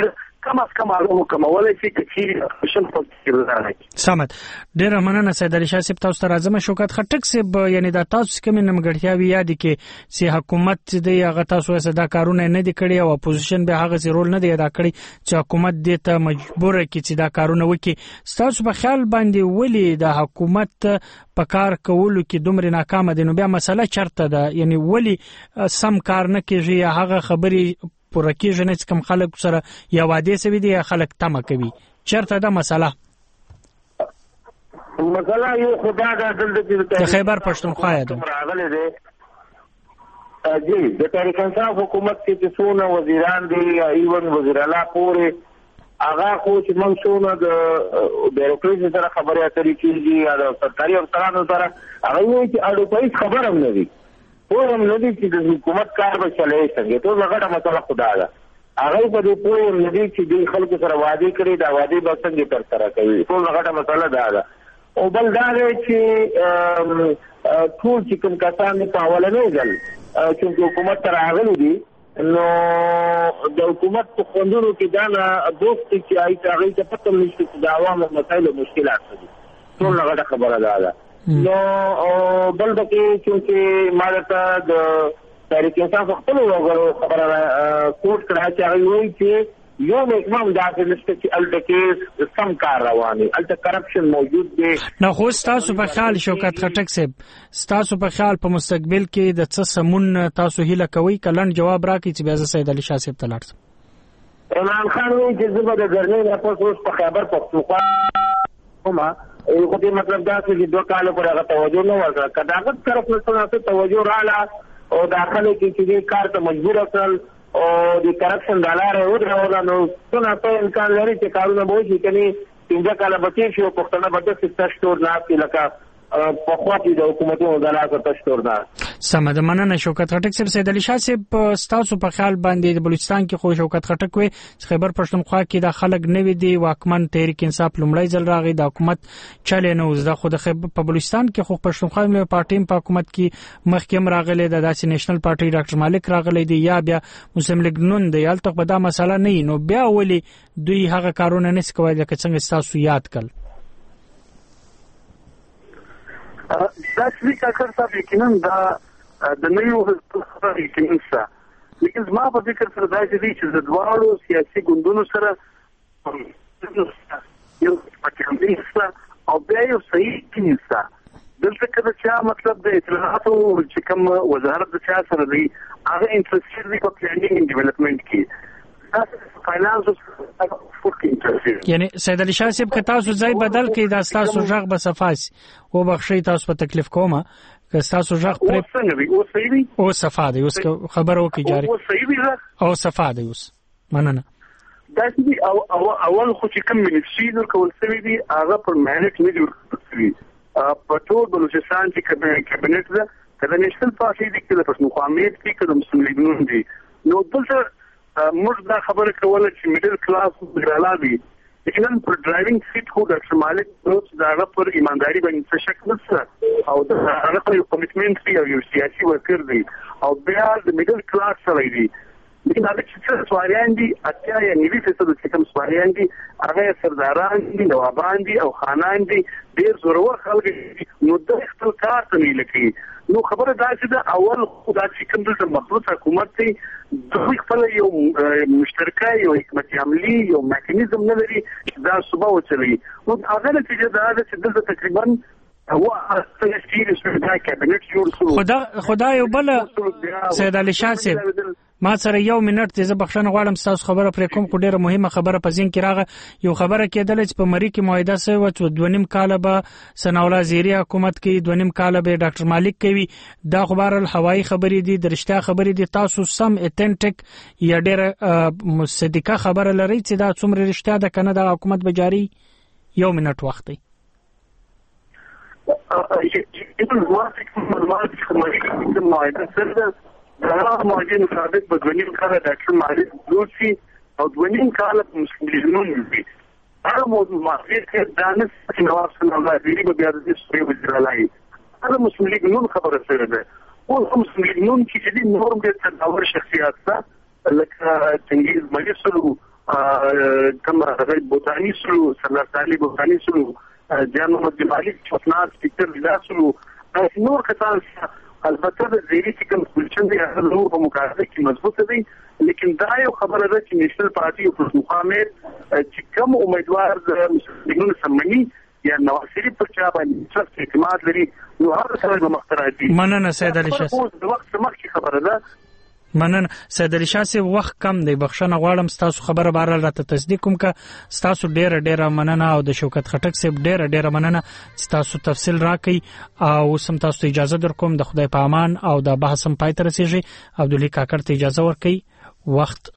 کم از کم هغه کومولای شي چې شل پرسنټ سمت ډیر مننه سید علي شاه صاحب تاسو ته راځم. شوکت خټک صاحب یعنی دا تاسو کوم نمګړتیاوي یاد کې چې حکومت دې هغه تاسو صدا کارونه نه دي کړی او اپوزیشن به هغه رول نه دی ادا کړی چې حکومت دې ته مجبور کړي چې دا کارونه وکړي. تاسو په خیال باندې ولې د حکومت په کار کولو کې دومره ناکام دي؟ نو بیا مسله چرته ده؟ یعنی ولې سم کار نه کیږي؟ هغه خبري پوره کیږي نه چې کوم خلک سره یا وعده سوي دي یا خلک تمه کوي؟ چرته ده مسله؟ مسله یو خدا دا د خیبر پښتونخوا ده راغله ده. جی د تحریک انصاف حکومت کې چې څونه وزیران دي یا ایون وزیر اعلی پورې هغه خو چې موږ څونه د بیروکراسي سره خبرې اترې کیږي یا د سرکاري افسرانو سره هغه وایي چې اړو په خبر هم نه دي پوه هم نه دي چې د حکومت کار به چلای څنګه. ټول غټه مسله خدا ده. هغه په دې پوه هم نه دي چې د خلکو سره وعده کړي دا وعده به څنګه تر سره کوي. ټول غټه مسله ده. او بل دا دی چې ټول چې کوم کسان په اولنې ځل چې حکومت ته راغلي دي نو د حکومت په خوندونو کې دا نه دوست چې آی هغه ته پته نشته چې د عوامو مسایل او مشکلات دي. ټول هغه خبره ده. نو بل دغه چې ماده د تحریک انصاف خپل وګړو خبره کوټ کړه چې هغه وایي چې یو مقام داسې نشته چې الټکیز سم کار رواني الټ کرپشن موجود دی. نو خو تاسو په خیال شوکت خټک صاحب تاسو په خیال په مستقبل کې د څه سمون تاسو هیله کوي؟ کلن جواب راکړي چې بیا سید علي شاه صاحب ته لاړ شم. عمران خان وایي چې زه به د ګرنۍ نه پس اوس په خیبر پښتونخوا کومه خو دې مطلب دا چې دوه کال پر هغه توجه نه ورکړه. کداغت طرف نه توجه رااله او داخله کې چې کار ته مجبور کړل او د کرپشن د لارې ودرول نو څنګه په امکان لري چې کارونه به وشي کني څنګه کله به تیر شي پښتنه به د سټور نه اپی لکه په خواطی د حکومتونو د لاسه تشتور نه. سمه ده مننه شوکت خټک صاحب. سید علي شاه صاحب تاسو په خیال باندې د بلوچستان کې خو شوکت خټک وي خیبر پښتونخوا کې د خلک نوې دي واکمن تحریک انصاف لومړی ځل راغی د حکومت چلې نه وز د خو د خیبر په بلوچستان کې خو پښتونخوا ملي پارټي په حکومت کې مخکیم راغلی د داسې نېشنل پارټي ډاکټر مالک راغلی دی یا بیا مسلم لیگ نون دی الته په دا مسله نه نو بیا ولی دوی هغه کارونه نس کوي لکه څنګه تاسو یاد کړل؟ دا چې کاکر صاحب یقینا دا د نویو خبرې یقینا څه لیکن زما په فکر سره دا چې د دواړو سیاسي ګوندونو سره یو پټکمې سره او بیا یو صحیح کینسا دلته کله چې مطلب د اطلاعاتو چې کوم وزارت د چا سره دی هغه انټرسټډ دی په پلانینګ ډیولپمنٹ کې یعنی سید علي شاه صاحب که تاسو ځای بدل کړئ دا تاسو ژغ به صفاس او بخښي تاسو په تکلیف کومه که تاسو ژغ پر او صحیح وي او صفا دی اوس خبرو کې جاری او صحیح وي او صفا دی اوس مننه دا چې او اول خو چې کوم منشي کول سوي دي هغه پر مانټ نه جوړ کړی په ټول بلوچستان کې کابینټ ده کله نېشنل پارټي د کله پښتونخوا میت کې کله مسلم لیگ نون دي نو دلته موږ دا خبره کوله چې میډل کلاس وګړه دي لیکن پر ډرایوینګ سیټ خو ډاکټر مالک نوټ دا پر ایمانداری باندې څه شک نشته او دا هغه په کمیټمنټ دی او یو سیاسي ورکر دی او بیا د میډل کلاس سره دی لیکن هغه چې سواریان دي اتیا یا نیوي فیصد چې کوم سواریان دي هغه سرداران دي نوابان دي او خانان دي ډیر زورور خلک نو د خپل کار ته نه لکې نو خبره دا چې دا اول خدای چې کوم د مخلوط حکومت دی دوی خپل یو مشترکه یو حکمت عملی یو میکانیزم نه لري دا صوبه وچلي نو هغه نتیجه دا ده چې دلته تقریبا هو اصل شي چې دا کابینټ جوړ شو خدا خدا یو بل سید علي شاه صاحب ما سره یو منټ د بخښنه غواړم تاسو خبره پر کوم کو ډیره مهمه خبره په ځین کې راغه یو خبره کېدل چې په مری کې معاهده سوی و چې دوه نیم کال به ثناءالله زیری حکومت کې دوه نیم کال به ډاکټر مالک کوي دا خبر الهوایی خبرې دي د رښتیا خبرې دي تاسو سم اتنټیک یا ډیره مصدقه خبره لري چې دا څومره رښتیا ده کنه د حکومت به جاری یو منټ وخت دی ایبل واسک معلومات چې معاهده سره دا معاهده مطابق په دوه نیم کال ډاکټر مالک دوسی او دوه نیم کال مسلم لیگ نون وي هغه موضوع معاهده کې دانش چې نواب صلی الله علیه و بیا د سوی وزیر اعلی هغه مسلم لیگ نون خبره سره ده او مسلم لیگ نون چې د نورم د تداور شخصیت ده لکه تنګیز مجلسلو کوم هغه بوتاني سلو سردار علي بوتاني سلو جان محمد جمالي چوتنار سپیکر ویلا سلو نور کسان البته د زیری چې کوم کلچن دی هغه نور په مقابله کې مضبوط دي لیکن دا یو خبره ده چې نېشنل پارټي او پرتوخامه چې کوم امیدوار د مسلمانانو سمني یا نواز شریف پر چا باندې څه اعتماد لري نو هغه سره به مختراتي مننه سید علي شاه د وخت مخکې خبره ده مننه سید علي شاه سي وخت کم دی بخښنه غواړم تاسو خبره بار راته تصدیق کوم کا تاسو ډیره ډیره مننه او د شوکت خټک سي ډیره ډیره مننه چې تاسو تفصیل راکړي او سم تاسو اجازه درکوم د خدای په امان او د بحثم پای تر رسیږي عبدالله کاکړ ته اجازه ورکړي وخت